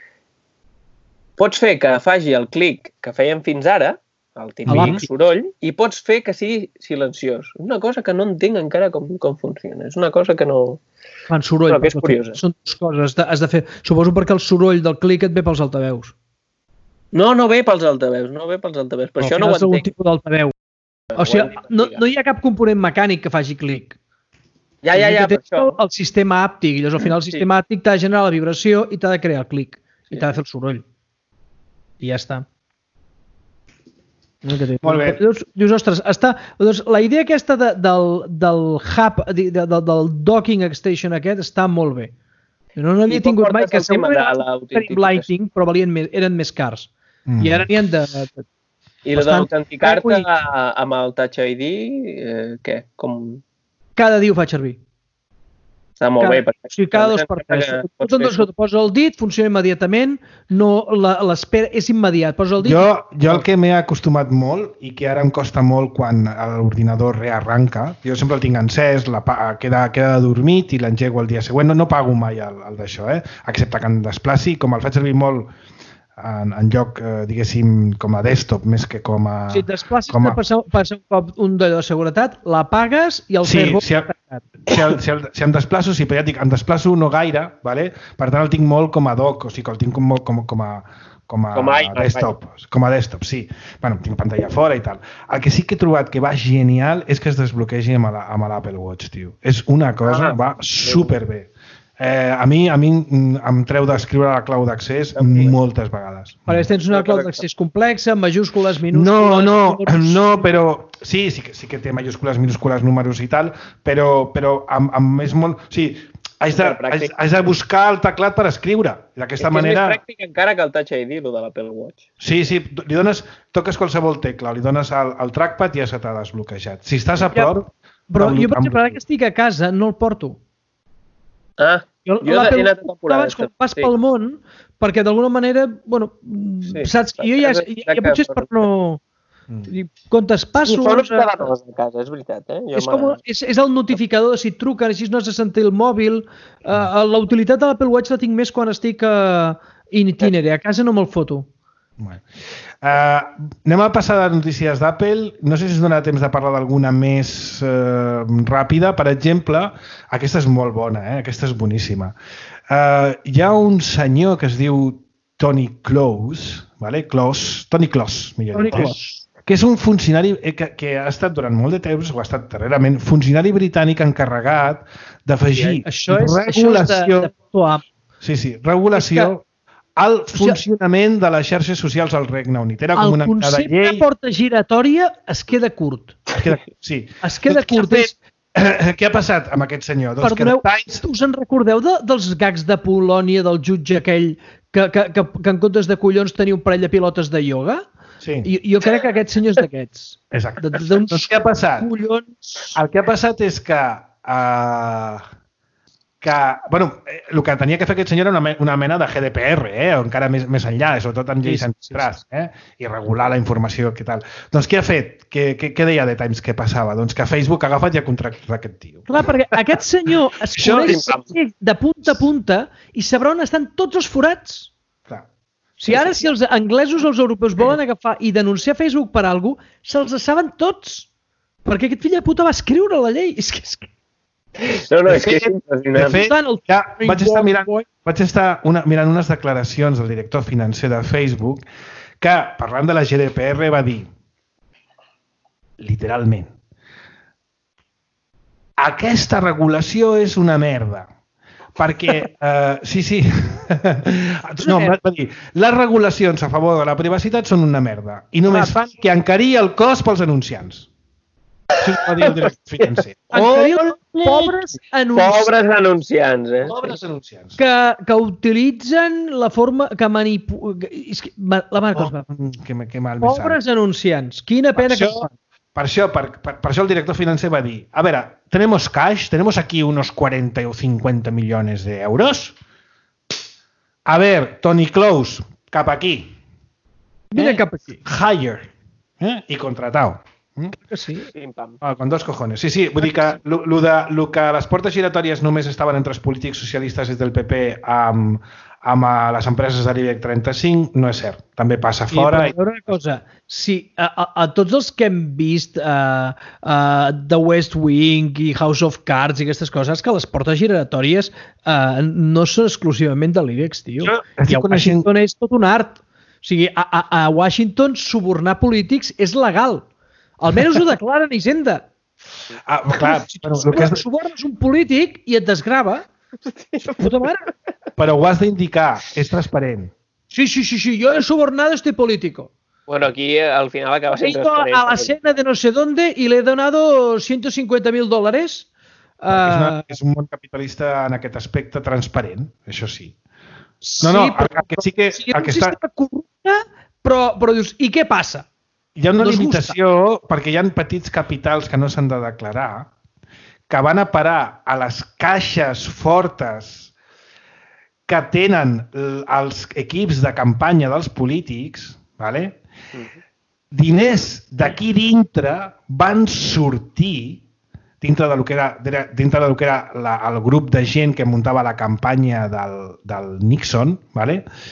Pots fer que faci el clic que fèiem fins ara, el típic soroll, i pots fer que sigui silenciós. És una cosa que no entenc encara com, com funciona. És una cosa que no...
Fan soroll.
Però que és curiosa.
Són dues coses. Has de, has de fer... Suposo perquè el soroll del clic et ve pels altaveus.
No, no ve pels altaveus, no ve pels altaveus. Per això no ho entenc.
Tipus d'altaveu. O sigui, no, no hi ha cap component mecànic que faci clic.
Ja, ja, ja, per això.
El sistema àptic. I llavors, al final, el sistema àptic t'ha de generar la vibració i t'ha de crear el clic. I t'ha de fer el soroll. I ja està.
Molt bé.
Dius, dius ostres, està... Doncs, la idea aquesta de, del, del hub, de, de, del docking extension aquest, està molt bé. No n'havia tingut mai, que segurament tenim Lightning, però valien més, eren més cars. Mm. I ara n'hi ha de... de...
I la d'autenticar-te amb el Touch I D, eh, què? Com...
Cada dia ho faig servir.
Està molt
cada,
bé. Perquè...
O sigui, cada dos per tres. Tu et posa el dit, funciona immediatament, no l'espera, és immediat. Posa el dit...
Jo, jo el que m'he acostumat molt i que ara em costa molt quan l'ordinador rearranca, jo sempre el tinc encès, la, queda, queda dormit i l'engego el dia següent. No, no pago mai el, el d'això, eh? Excepte que em desplaci, com el faig servir molt en, en lloc, eh, diguéssim, com a desktop, més que com a...
Si et desplaces
com a...
de passar, passar un cop un d'allò de seguretat, l'apagues i el
Sí,
Firefox...
si, el, si, el, si, el, si em desplaço, sí, però ja et dic, em desplaço no gaire, vale? Per tant el tinc molt com a dock, o sigui que el tinc com, com, com a, com a,
com a iPad,
desktop, vai. com a desktop, sí. Bueno, tinc pantalla fora i tal. El que sí que he trobat que va genial és que es desbloquegi amb l'Apple Watch, tio. És una cosa, ah, va superbé. Eh, a mi a mi em treu d'escriure la clau d'accés moltes vegades.
Perquè tens una clau d'accés complexa, amb majúscules, minúscules...
No, no, no, però... Sí, sí que, sí que té majúscules, minúscules, números i tal, però, però amb, amb és molt... O sigui, has de, has, has de buscar el teclat per escriure. D'aquesta manera...
És més pràctic encara que el Touch I D, el de l'Apple Watch.
Sí, sí, li dones, toques qualsevol tecla, li dones el, el trackpad i ja se t'ha desbloquejat. Si estàs a prop...
Però jo, per exemple, ara que estic a casa, no el porto.
Ah,
jo, jo he anat a temporada. Com vas sí. pel món, perquè d'alguna manera, bueno, sí, saps, jo ja, ja, ja potser és per no... Mm. Comptes passos...
Sí, fa una cosa a casa, és veritat. Eh?
És, com, és, és el notificador de si et truquen, així no has de sentir el mòbil. Uh, la utilitat de l'Apple Watch la tinc més quan estic uh, in itinere. A casa no me'l foto.
Bueno. Uh, anem a passar de notícies d'Apple. No sé si es dona temps de parlar d'alguna més uh, ràpida. Per exemple, aquesta és molt bona, eh? Aquesta és boníssima. Uh, hi ha un senyor que es diu Tony Close, vale? Close, Tony Close, millor dit, que és un funcionari que, que ha estat durant molt de temps, o ha estat darrerament, funcionari britànic encarregat d'afegir
sí,
regulació...
De, de
sí, sí, regulació... el funcionament de les xarxes socials al Regne Unit. Era com una
llei... El concepte de porta giratòria es queda curt.
Es queda, sí.
Es queda doncs curt.
Fet, eh, què ha passat amb aquest senyor? Doncs
Perdoneu,
que Times...
us en recordeu de, dels gags de Polònia, del jutge aquell, que, que, que, que en comptes de collons tenia un parell de pilotes de ioga?
Sí.
I, jo crec que aquest senyor és d'aquests.
Exacte.
De, de,
doncs què ha passat?
Collons...
El que ha passat és que... Uh... que, bueno, el que tenia que fer aquest senyor era una, una mena de G D P R, eh? O encara més, més enllà, sobretot amb lleis antitrust, eh? I regular la informació, què tal. Doncs què ha fet? Què, què, què deia de Times que passava? Doncs que Facebook ha agafat i ha contractat aquest tio.
Clar, perquè aquest senyor es coneix de punta a punta i sabrà on estan tots els forats.
Clar.
Si ara, si els anglesos o els europeus volen agafar i denunciar Facebook per alguna cosa, se'ls saben tots. Perquè aquest fill de puta va escriure la llei. És que... És que...
No, no, és que és impressionant.
De fet, ja vaig estar mirant, vaig estar una, mirant unes declaracions del director financer de Facebook que, parlant de la G D P R, va dir, literalment, aquesta regulació és una merda. Perquè, uh, sí, sí, no, va dir, les regulacions a favor de la privacitat són una merda i només fan que encarir el cost pels anunciants. Això va dir el director financer.
Encarir els pobres anunciants.
Pobres anunciants, eh?
Pobres anunciants.
Que, que utilitzen la forma que manipulen... La marca oh,
que, que mal
pobres anunciants. Quina pena
això,
que fan.
Per això, per, per, per això el director financer va dir, a veure, tenemos cash, tenemos aquí unos cuarenta o cincuenta millones de euros. A ver, Tony Close, cap aquí.
Mira eh? cap aquí.
Hire. Eh? I contratau.
Mm? Que sí.
Ah, con dos cojones. Sí, sí, vull dir que lo, lo de, lo que les portes giratòries només estaven entre els polítics socialistes des del P P amb, amb les empreses de l'IBEX trenta-cinc no és cert. També passa fora.
I per veure una cosa, si a, a, a tots els que hem vist uh, uh, The West Wing i House of Cards i aquestes coses, que les portes giratòries uh, no són exclusivament de l'IBEX, tio. Jo, I a Washington és tot un art. O sigui, a, a, a Washington subornar polítics és legal. Almenys ho declaren a Hisenda.
Ah, clar,
si tu bueno, que és... subornes un polític i et desgrava, puta mare.
Però ho has d'indicar, és transparent.
Sí, sí, sí, sí, yo he subornado a este político.
Bueno, aquí al final acaba siendo transparente.
A la cena de no sé dónde y le he donado ciento cincuenta mil dólares.
Uh... És, una, és un món capitalista en aquest aspecte transparent, això sí. No,
sí,
no,
però,
el que sí que...
Sí,
el que
està... corrupte, però, però dius, i què passa?
Hi ha una limitació, perquè hi ha petits capitals que no s'han de declarar, que van a parar a les caixes fortes que tenen els equips de campanya dels polítics, ¿vale? Uh-huh. Diners d'aquí dintre van sortir, dintre del que era, dintre del que era la, el grup de gent que muntava la campanya del, del Nixon, ¿vale?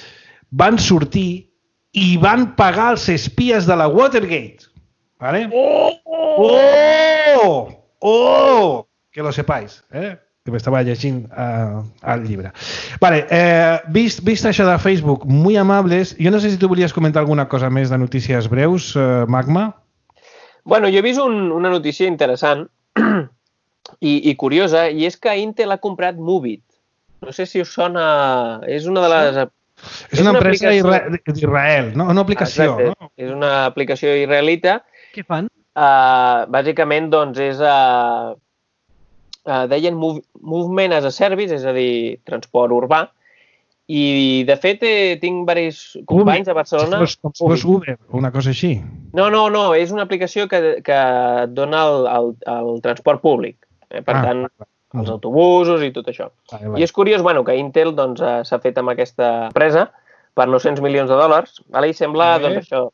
van sortir i van pagar els espies de la Watergate. ¿Vale? ¡Oh! ¡Oh! ¡Oh! Que lo sepáis, eh? Que m'estava llegint uh, el llibre. Vale, eh, vist, vist això de Facebook, muy amables, jo no sé si tu volies comentar alguna cosa més de notícies breus, eh, Magma?
Bueno, jo he vist un, una notícia interessant i, i curiosa, i és que Intel ha comprat Moovit. No sé si us sona... És una de les...
És, és una, una empresa aplicació... d'Israel, no? Una aplicació,
Exacte.
No?
És una aplicació israelita.
Què fan?
Uh, bàsicament, doncs, és... Uh, uh, deien move, Movement as a Service, és a dir, transport urbà. I, de fet, eh, tinc diversos companys a Barcelona...
Com si fos Uber, una cosa així.
No, no, no, és una aplicació que, que dona el, el, el transport públic. Eh? Per ah, tant, clar. Els autobusos i tot això. Vale, vale. I és curiós, bueno, que Intel doncs, s'ha fet amb aquesta empresa per nou-cents milions de dòlars, vale? I sembla, vale. doncs, això...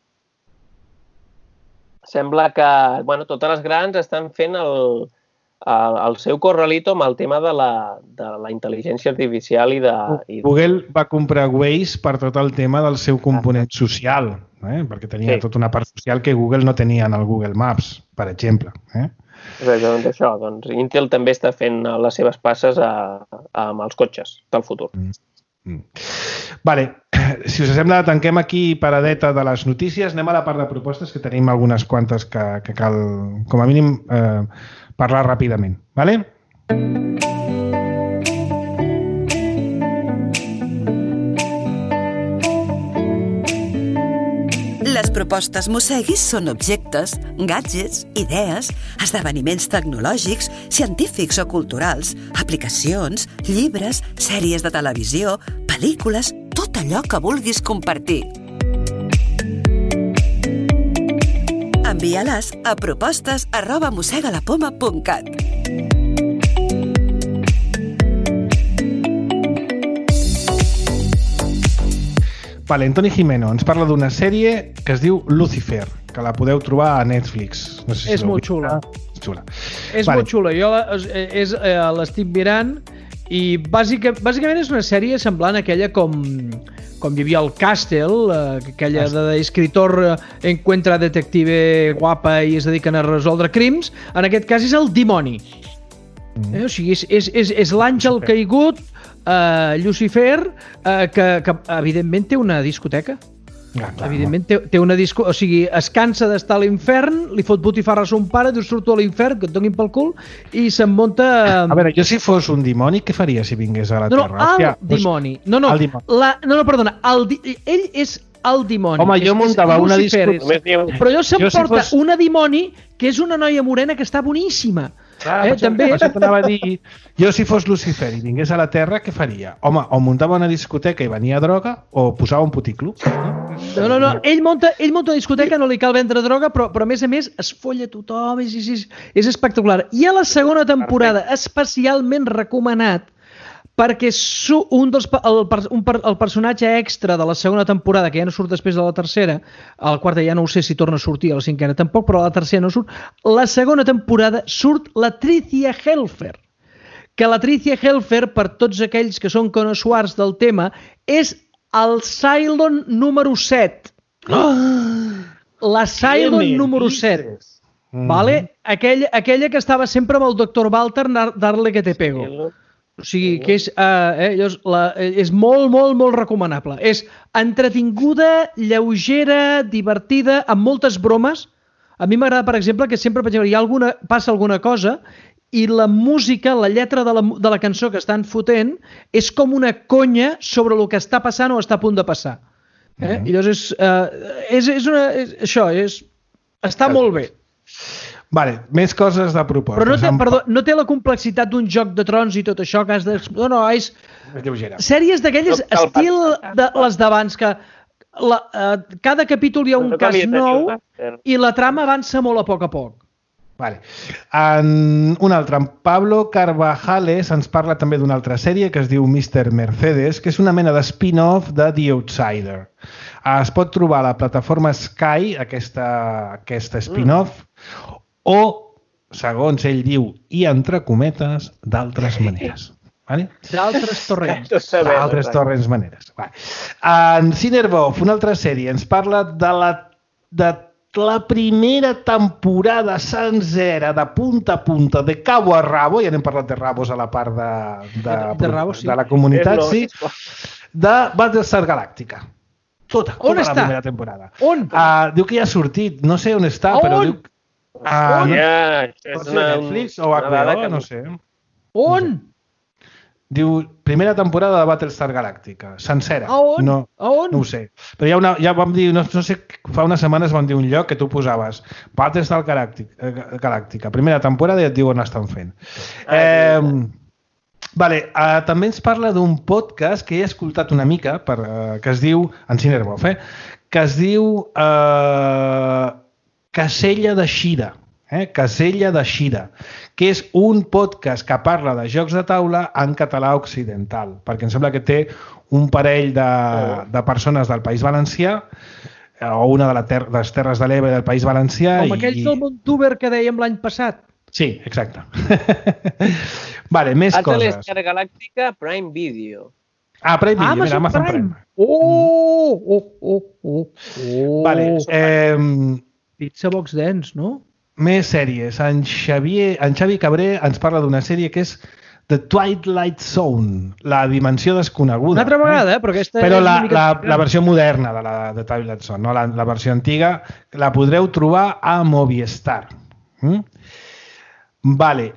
Sembla que, bueno, totes les grans estan fent el, el, el seu corralito amb el tema de la, de la intel·ligència artificial i de... I...
Google va comprar Waze per tot el tema del seu component social, eh? Perquè tenia sí. tota una part social que Google no tenia en el Google Maps, per exemple. Eh?
Exactament això. Doncs Intel també està fent les seves passes a, a, amb els cotxes del futur.
Mm. Mm. Vale, si us sembla, tanquem aquí paradeta de les notícies. Anem a la part de propostes, que tenim algunes quantes que, que cal, com a mínim, eh, parlar ràpidament. Vale?
Les propostes Mosseguis són objectes, gadgets, idees, esdeveniments tecnològics, científics o culturals, aplicacions, llibres, sèries de televisió, pel·lícules, tot allò que vulguis compartir. Envia-les a propostes arroba mossegalapoma punt cat.
Vale, Antoni Gimeno ens parla d'una sèrie que es diu Lucifer, que la podeu trobar a Netflix. No sé si
és molt xula.
És xula.
És vale. molt xula. Jo l'estic mirant i bàsica, bàsicament és una sèrie semblant a aquella com, com hi havia el Castle, aquella d'escritor encuentra detective guapa i es dediquen a resoldre crims. En aquest cas és el dimoni. Mm. Eh? O sigui, és, és, és, és l'àngel caigut, Uh, Lucifer, uh, que, que evidentment té una discoteca. Ah, clar, evidentment té, té una disco... O sigui, es cansa d'estar a l'infern, li fot botifarra a son pare, diu, surto a l'infern, que et donin pel cul, i se'n munta...
A veure, jo si fos un dimoni, què faria si vingués a la
no,
Terra?
No, el Hòstia, dimoni. No, no, el dimoni. La, no, no, perdona. El di... Ell és el dimoni.
Home, jo muntava una discoteca...
Però jo se'm jo porta si fos... una dimoni que és una noia morena que està boníssima.
Clar, eh, per també... això t'anava a dir, jo si fos Lucifer i vingués a la Terra, què faria? Home, o muntava una discoteca i venia droga, o posava un puticlub.
No, no, no, ell munta, ell munta una discoteca, no li cal vendre droga, però, però a més a més es folla tothom, és, és, és espectacular. I a la segona temporada, Perfecte. especialment recomanat, perquè un dels, el, un, el personatge extra de la segona temporada, que ja no surt després de la tercera, a la quarta ja no ho sé si torna a sortir, a la cinquena tampoc, però a la tercera no surt, la segona temporada surt la Tricia Helfer, que la Tricia Helfer, per tots aquells que són coneixuars del tema, és el Cylon número set. Oh! La Cylon número set. Mm. Vale? Aquella, aquella que estava sempre amb el doctor Walter, darle que te pego. O sigui, que és, uh, eh, la, és molt, molt, molt recomanable. És entretinguda, lleugera, divertida, amb moltes bromes. A mi m'agrada, per exemple, que sempre per exemple, hi ha alguna, passa alguna cosa i la música, la lletra de la, de la cançó que estan fotent és com una conya sobre el que està passant o està a punt de passar. Eh? Mm-hmm. I llavors és, uh, és, és una... És, això, és, està molt bé.
Vale, més coses de propostes.
Però no té, perdó, no té la complexitat d'un Joc de Trons i tot això que has de... No, no, és...
És lleugera.
Sèries d'aquelles no, estil de les d'abans, que la, uh, cada capítol hi ha un no cas nou i la trama avança molt a poc a poc.
Vale. En un altre, en Pablo Carvajales ens parla també d'una altra sèrie que es diu mister Mercedes, que és una mena de spin-off de The Outsider. Es pot trobar a la plataforma Sky, aquesta, aquesta spin-off, mm. o, segons ell diu, i entre cometes, d'altres maneres. Vale?
D'altres torrents.
D'altres torrents maneres. Vale. En Cinerbov, una altra sèrie, ens parla de la, de la primera temporada sencera, de punta a punta, de cabo a rabo, ja n'hem parlat de rabos a la part de, de,
de, de, rabos, sí.
de la comunitat, sí, de Battlestar Galàctica. Tota,
on
tota
està?
La primera temporada.
On?
Uh, diu que ja ha sortit, no sé on està,
on?
però diu... Uh,
on? Ja,
pot ser Netflix o H B O, no sé.
On?
No sé. Diu, primera temporada de Battlestar Galàctica, sencera.
A on?
No,
a on?
No ho sé. Però ja, una, ja vam dir, no, no sé, fa unes setmanes vam dir un lloc que tu posaves Battlestar Galàctica, Galàctica primera temporada i et diu on estan fent. Ah, eh, vale, uh, també ens parla d'un podcast que he escoltat una mica, per, uh, que es diu, en Cinerbov, eh? que es diu uh, Casella de Shira. Eh? Casella de Shira, que és un podcast que parla de jocs de taula en català occidental, perquè em sembla que té un parell de, de persones del País Valencià o una de, la ter de les Terres de l'Ebre del País Valencià.
Com aquells del Montuber que dèiem l'any passat.
Sí, exacte. Vale, més coses.
Battlestar Galàctica Prime Video.
Ah, Prime Video,
Amazon,
mira, Amazon
Prime.
Prime.
Oh, oh, oh, oh, oh.
Vale, eh,
Pizza Box Dance, no?
Més sèries. En, Xavier, en Xavi Cabré ens parla d'una sèrie que és The Twilight Zone, la dimensió desconeguda.
Una altra vegada, eh? Però aquesta
Però
és
la,
mica...
la, la versió moderna de la de Twilight Zone, no? la, la versió antiga, la podreu trobar a Movistar. Mm? Vale.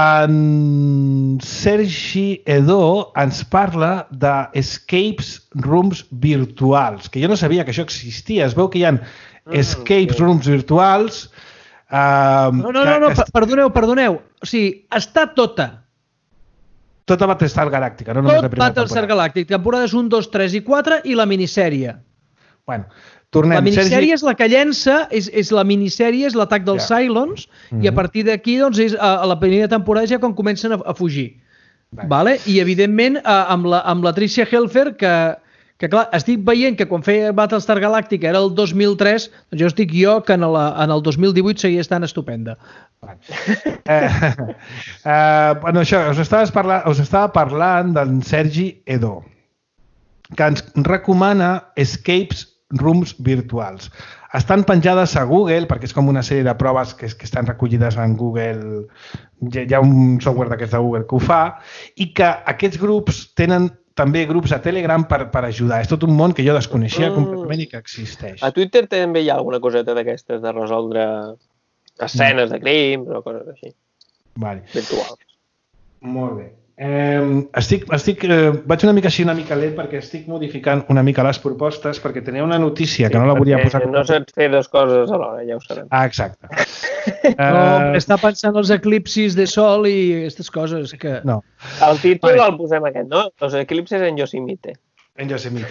En Sergi Edó ens parla d'escapes rooms virtuals, que jo no sabia que això existia. Es veu que hi ha escapes rooms virtuals. Uh,
no, no, no, no, que... perdoneu, perdoneu. O sigui, està tota.
Tota Battlestar Galàctica, no només la primera temporada.
Tot Battlestar Galàctica, temporades un, dos, tres i quatre i la minissèrie.
Bueno, tornem.
La minissèrie
Sergi...
és la que llença, és, és la minissèrie, és l'atac dels yeah. Cylons, mm -hmm. i a partir d'aquí doncs, és a, a la primera temporada ja quan comencen a, a fugir. Vale. Vale? I evidentment a, amb, la, amb la Tricia Helfer, que, que clar, estic veient que quan feia Battlestar Galàctica era el dos mil tres, doncs jo estic jo que en, la, en el dos mil divuit seguia estant estupenda.
eh, eh, bueno, això, us estava parlant, us estava parlant d'en Sergi Edó, que ens recomana escapes rooms virtuals. Estan penjades a Google, perquè és com una sèrie de proves que, que estan recollides en Google. Hi ha un software d'aquests de Google que ho fa, i que aquests grups tenen també grups a Telegram per, per ajudar. És tot un món que jo desconeixia mm. completament i que existeix.
A Twitter també hi ha alguna coseta d'aquestes de resoldre escenes de crims o coses així.
Vale.
Virtuals.
Molt bé. Eh, estic, estic, eh, vaig una mica així, una mica lent, perquè estic modificant una mica les propostes, perquè tenia una notícia sí, que no la volia posar...
No saps fer dues coses alhora, ja ho sabem.
Ah, exacte.
No, uh, està pensant els eclipsis de sol i aquestes coses que...
No.
El títol vale. El posem aquest, no? Los eclipses en Yosemite.
En Yosemite.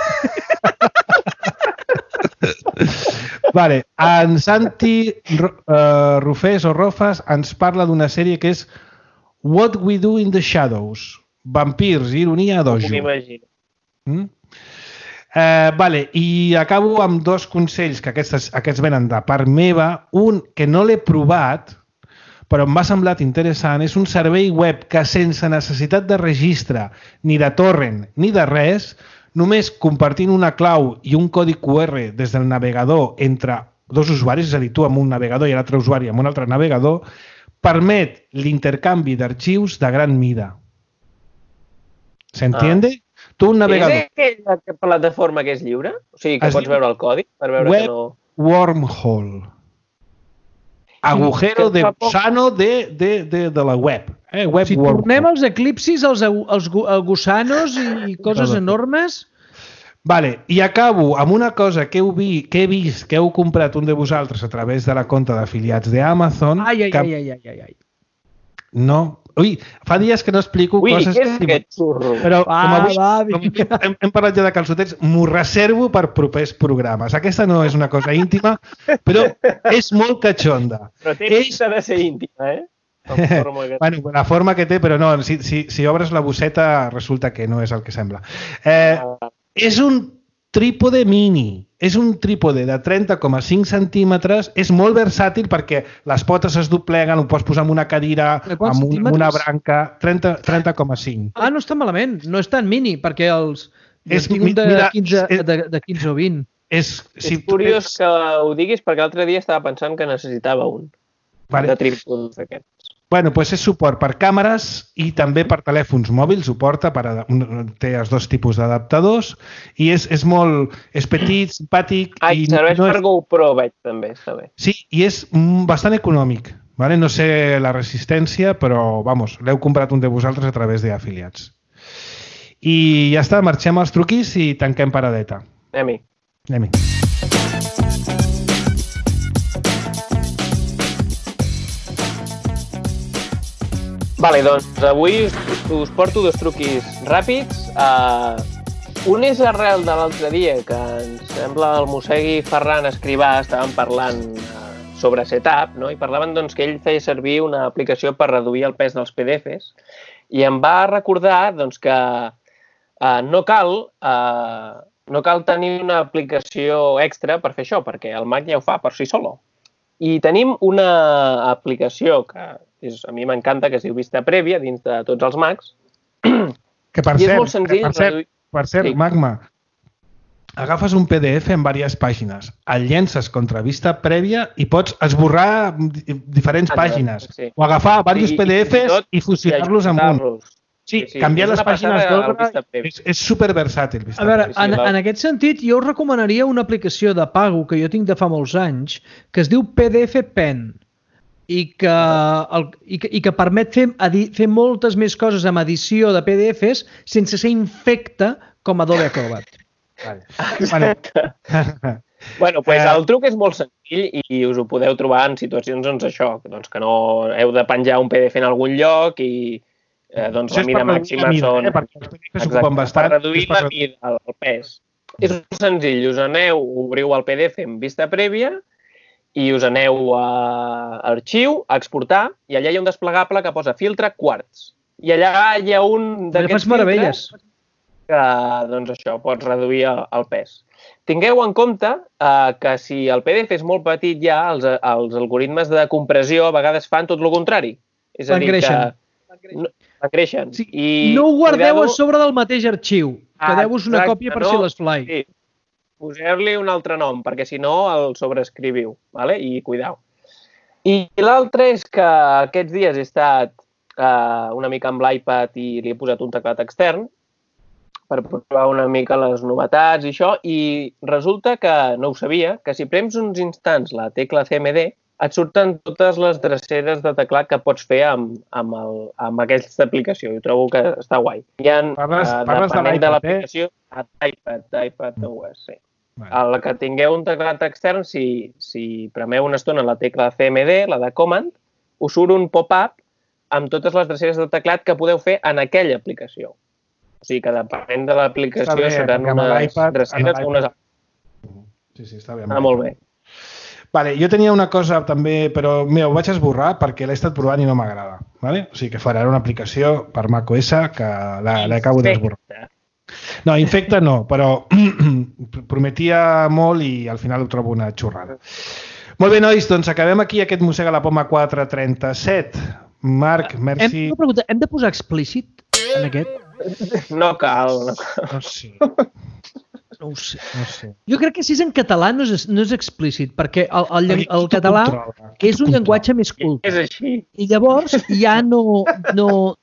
Vale, en Santi uh, Rufés o Rofas ens parla d'una sèrie que és What We Do in the Shadows. Vampirs, ironia, dojo.
M'imagino.
Mm? Eh, vale, i acabo amb dos consells que aquests, aquests venen de part meva. Un que no l'he provat, però em va semblat interessant, és un servei web que sense necessitat de registre, ni de torrent, ni de res, només compartint una clau i un codi Q R des del navegador entre dos usuaris, és a dir, tu amb un navegador i l'altre usuari amb un altre navegador, permet l'intercanvi d'arxius de gran mida. ¿S'entiende? Ah. Tu un navegador...
És aquella plataforma que és lliure? O sigui, que es pots veure el codi per veure
web
que no...
wormhole. Agujero de gusano de, de, de, de la web. Eh? Web
si
wormhole.
Tornem als eclipsis, als, als gusanos i coses enormes...
Vale, i acabo amb una cosa que heu, vi, que he vist, que heu comprat un de vosaltres a través de la compta d'afiliats d'Amazon.
Ai, ai,
que...
ai, ai, ai, ai.
No. Ui, fa dies que no explico
Ui,
coses...
Ui, què és aquest xurro?
Però
va,
com avui
va,
com hem, hem parlat ja de calçotets, m'ho reservo per propers programes. Aquesta no és una cosa íntima, però és molt catxonda.
Però té és... pinta de ser íntima, eh? La forma que...
bueno, la forma que té, però no, si, si, si obres la bosseta resulta que no és el que sembla. Eh, és un trípode mini. És un trípode de trenta coma cinc centímetres. És molt versàtil perquè les potes es dobleguen, ho pots posar en una cadira, amb un, una branca. trenta coma cinc.
Ah, no està malament. No és tan mini, perquè els... És, tinc un de, mira, quinze, és, de, de quinze o vint.
És, si és curiós és... que ho diguis perquè l'altre dia estava pensant que necessitava un vale. de trípodes d'aquests.
Bueno, doncs és suport per càmeres i també per telèfons mòbils, suporta, per, té els dos tipus d'adaptadors i és, és molt, és petit, simpàtic.
Ah, i serveix no per és... GoPro, veig, també, està bé.
Sí, i és bastant econòmic, vale? No sé la resistència, però, vamos, l'heu comprat un de vosaltres a través d'afiliats. I ja està, marxem als truquis i tanquem paradeta.
Anem-hi.
Anem-hi.
Vale, doncs avui us, us porto dos truquis ràpids. Uh, un és arrel de l'altre dia, que ens sembla el mossegui Ferran Escrivà estaven parlant uh, sobre setup, no? I parlaven doncs, que ell feia servir una aplicació per reduir el pes dels P D Efs i em va recordar doncs, que uh, no cal... Uh, No cal tenir una aplicació extra per fer això, perquè el Mac ja ho fa per si solo. I tenim una aplicació que és, a mi m'encanta, que es diu Vista Prèvia, dins de tots els Macs.
Que per cert, molt senzill, per cert, reduir... per cert sí. Magma, agafes un P D F en diverses pàgines, el llences contra Vista Prèvia i pots esborrar diferents ah, pàgines, sí. o agafar diversos P D Efs i, tot, i fusionar-los en un. Sí, sí, canviar les pàgines d'ordre és, és superversàtil.
A veure, en, en aquest sentit, jo us recomanaria una aplicació de pago que jo tinc de fa molts anys, que es diu P D F Pen, i que, el, i que, i que permet fer, fer moltes més coses amb edició de P D Efs sense ser infecte com Adobe Acrobat.
Vale. Bueno, pues el truc és molt senzill i us ho podeu trobar en situacions doncs, això, doncs, que no heu de penjar un P D F en algun lloc i Eh, doncs la mida màxima són...
Eh, perquè els P D Fs s'ocupen bastant.
Per reduir la mida, el, el pes. És senzill, us aneu, obriu el P D F en Vista Prèvia i us aneu a Arxiu, a Exportar, i allà hi ha un desplegable que posa filtre quarts. I allà hi ha un d'aquests filtres que, doncs això, pots reduir el, el pes. Tingueu en compte eh, que si el P D F és molt petit ja, els, els algoritmes de compressió a vegades fan tot el contrari. És a dir, que... No, creixen.
Sí, I no ho guardeu cuidado... a sobre del mateix arxiu. Ah, quedeu-vos una còpia per no, si les fly. Sí.
Poseu-li un altre nom, perquè si no el sobreescriviu. ¿Vale? I cuidau. I l'altre és que aquests dies he estat uh, una mica amb l'iPad i li he posat un teclat extern per provar una mica les novetats i això, i resulta que, no ho sabia, que si prems uns instants la tecla C M D et surten totes les dreceres de teclat que pots fer amb, amb, el, amb aquesta aplicació. Jo trobo que està guai. Hi ha,
parles, uh, parles de l'iPad, de l'aplicació,
eh? iPad, iPad O S, sí. Vale. El que tingueu un teclat extern, si, si premeu una estona la tecla C M D, la de Command, us surt un pop-up amb totes les dreceres de teclat que podeu fer en aquella aplicació. O sigui que depenent de l'aplicació seran unes dreceres o unes altres.
Sí, sí, està bé.
Ah, molt bé.
Vale, jo tenia una cosa també, però mira, ho vaig esborrar perquè l'he estat provant i no m'agrada. Vale? O sigui que faré una aplicació per macOS que l'acabo d'esborrar. No, infecta no, però prometia molt i al final ho trobo una xorrada. Molt bé, nois, doncs acabem aquí aquest Mossega la Poma quatre trenta-set. Marc, merci.
Hem, pregunta, hem de posar explícit en aquest?
No cal, no cal.
No sé.
No ho sé, no sé. Jo crec que si és en català no és, no és explícit, perquè el, el, el, el català és un llenguatge més culte.
És així.
I llavors ja no, no,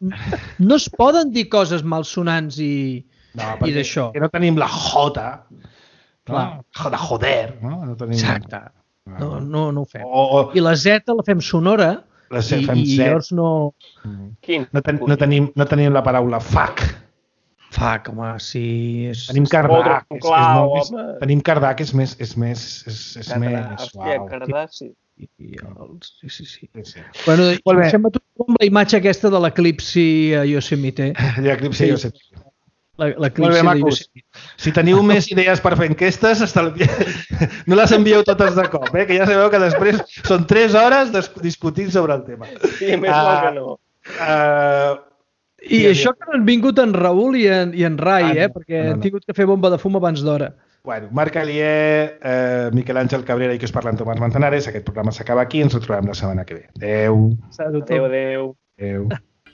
no es poden dir coses malsonants i,
no,
i d'això.
No tenim la J, no? De joder. No? No tenim...
Exacte. No, no, no ho fem. O, o... I la Z la fem sonora
la Z,
i,
fem
i llavors no...
Quin?
No, ten, no, tenim, no tenim la paraula fuck.
Fuck, home, sí... És...
Tenim Cardà, que és, és molt més... Tenim Cardà, que és més... És més, és, és
Cardà,
més
hòstia, Cardà, sí.
I els... Sí, sí, sí. sí, sí. Bueno, deixem a tu amb la imatge aquesta de l'eclipsi a Yosemite.
L'eclipsi a Yosemite.
L'eclipsi de Yosemite.
Si teniu més idees per fer enquestes, estalvi... no les envieu totes de cop, eh? Que ja sabeu que després són tres hores discutint sobre el tema.
Sí, més uh, mal que no.
Uh,
I sí, això que no han vingut en Raül i en, i en Rai, ah, eh? Perquè no, no. han tingut que fer bomba de fum abans d'hora.
Bueno, Marc Alier, eh, Miquel Àngel Cabrera i que us parlen Tomàs Manzanares. Aquest programa s'acaba aquí i ens ho trobem la setmana que ve. Adéu.
Adéu, adéu.
Adéu.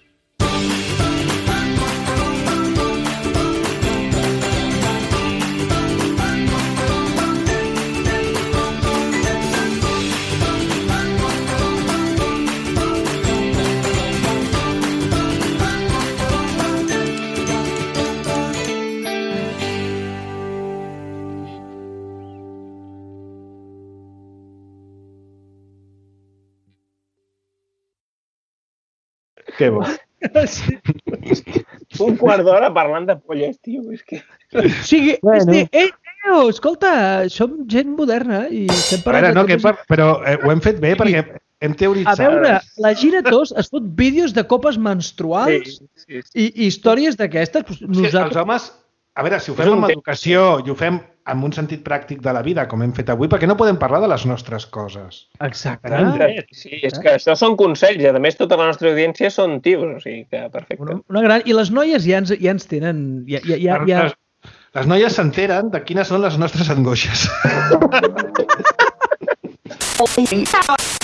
Que bo.
Sí.
Un quart d'hora parlant de polles, tio. És que...
O sigui,
Bueno.
és de, ei, Leo, escolta, som gent moderna i estem
A
parlant
veure, no,
de
que
coses...
par... però eh, ho hem fet bé perquè hem
A
teoritzat.
veure, la Gira Tos es fot vídeos de copes menstruals
Sí, sí, sí.
i, i històries d'aquestes. Pues,
És que els
nosaltres...
homes, a veure, si ho
És
fem
un
amb
tema.
educació i ho fem amb un sentit pràctic de la vida, com hem fet avui, perquè no podem parlar de les nostres coses.
Exacte.
Tenim dret.
Sí, és que això són consells. A més, tota la nostra audiència són tios, o sigui que perfecte.
Una, una gran... I les noies ja ens, ja ens tenen... Ja, ja, ja, ja...
Les, les noies s'enteren de quines són les nostres angoixes.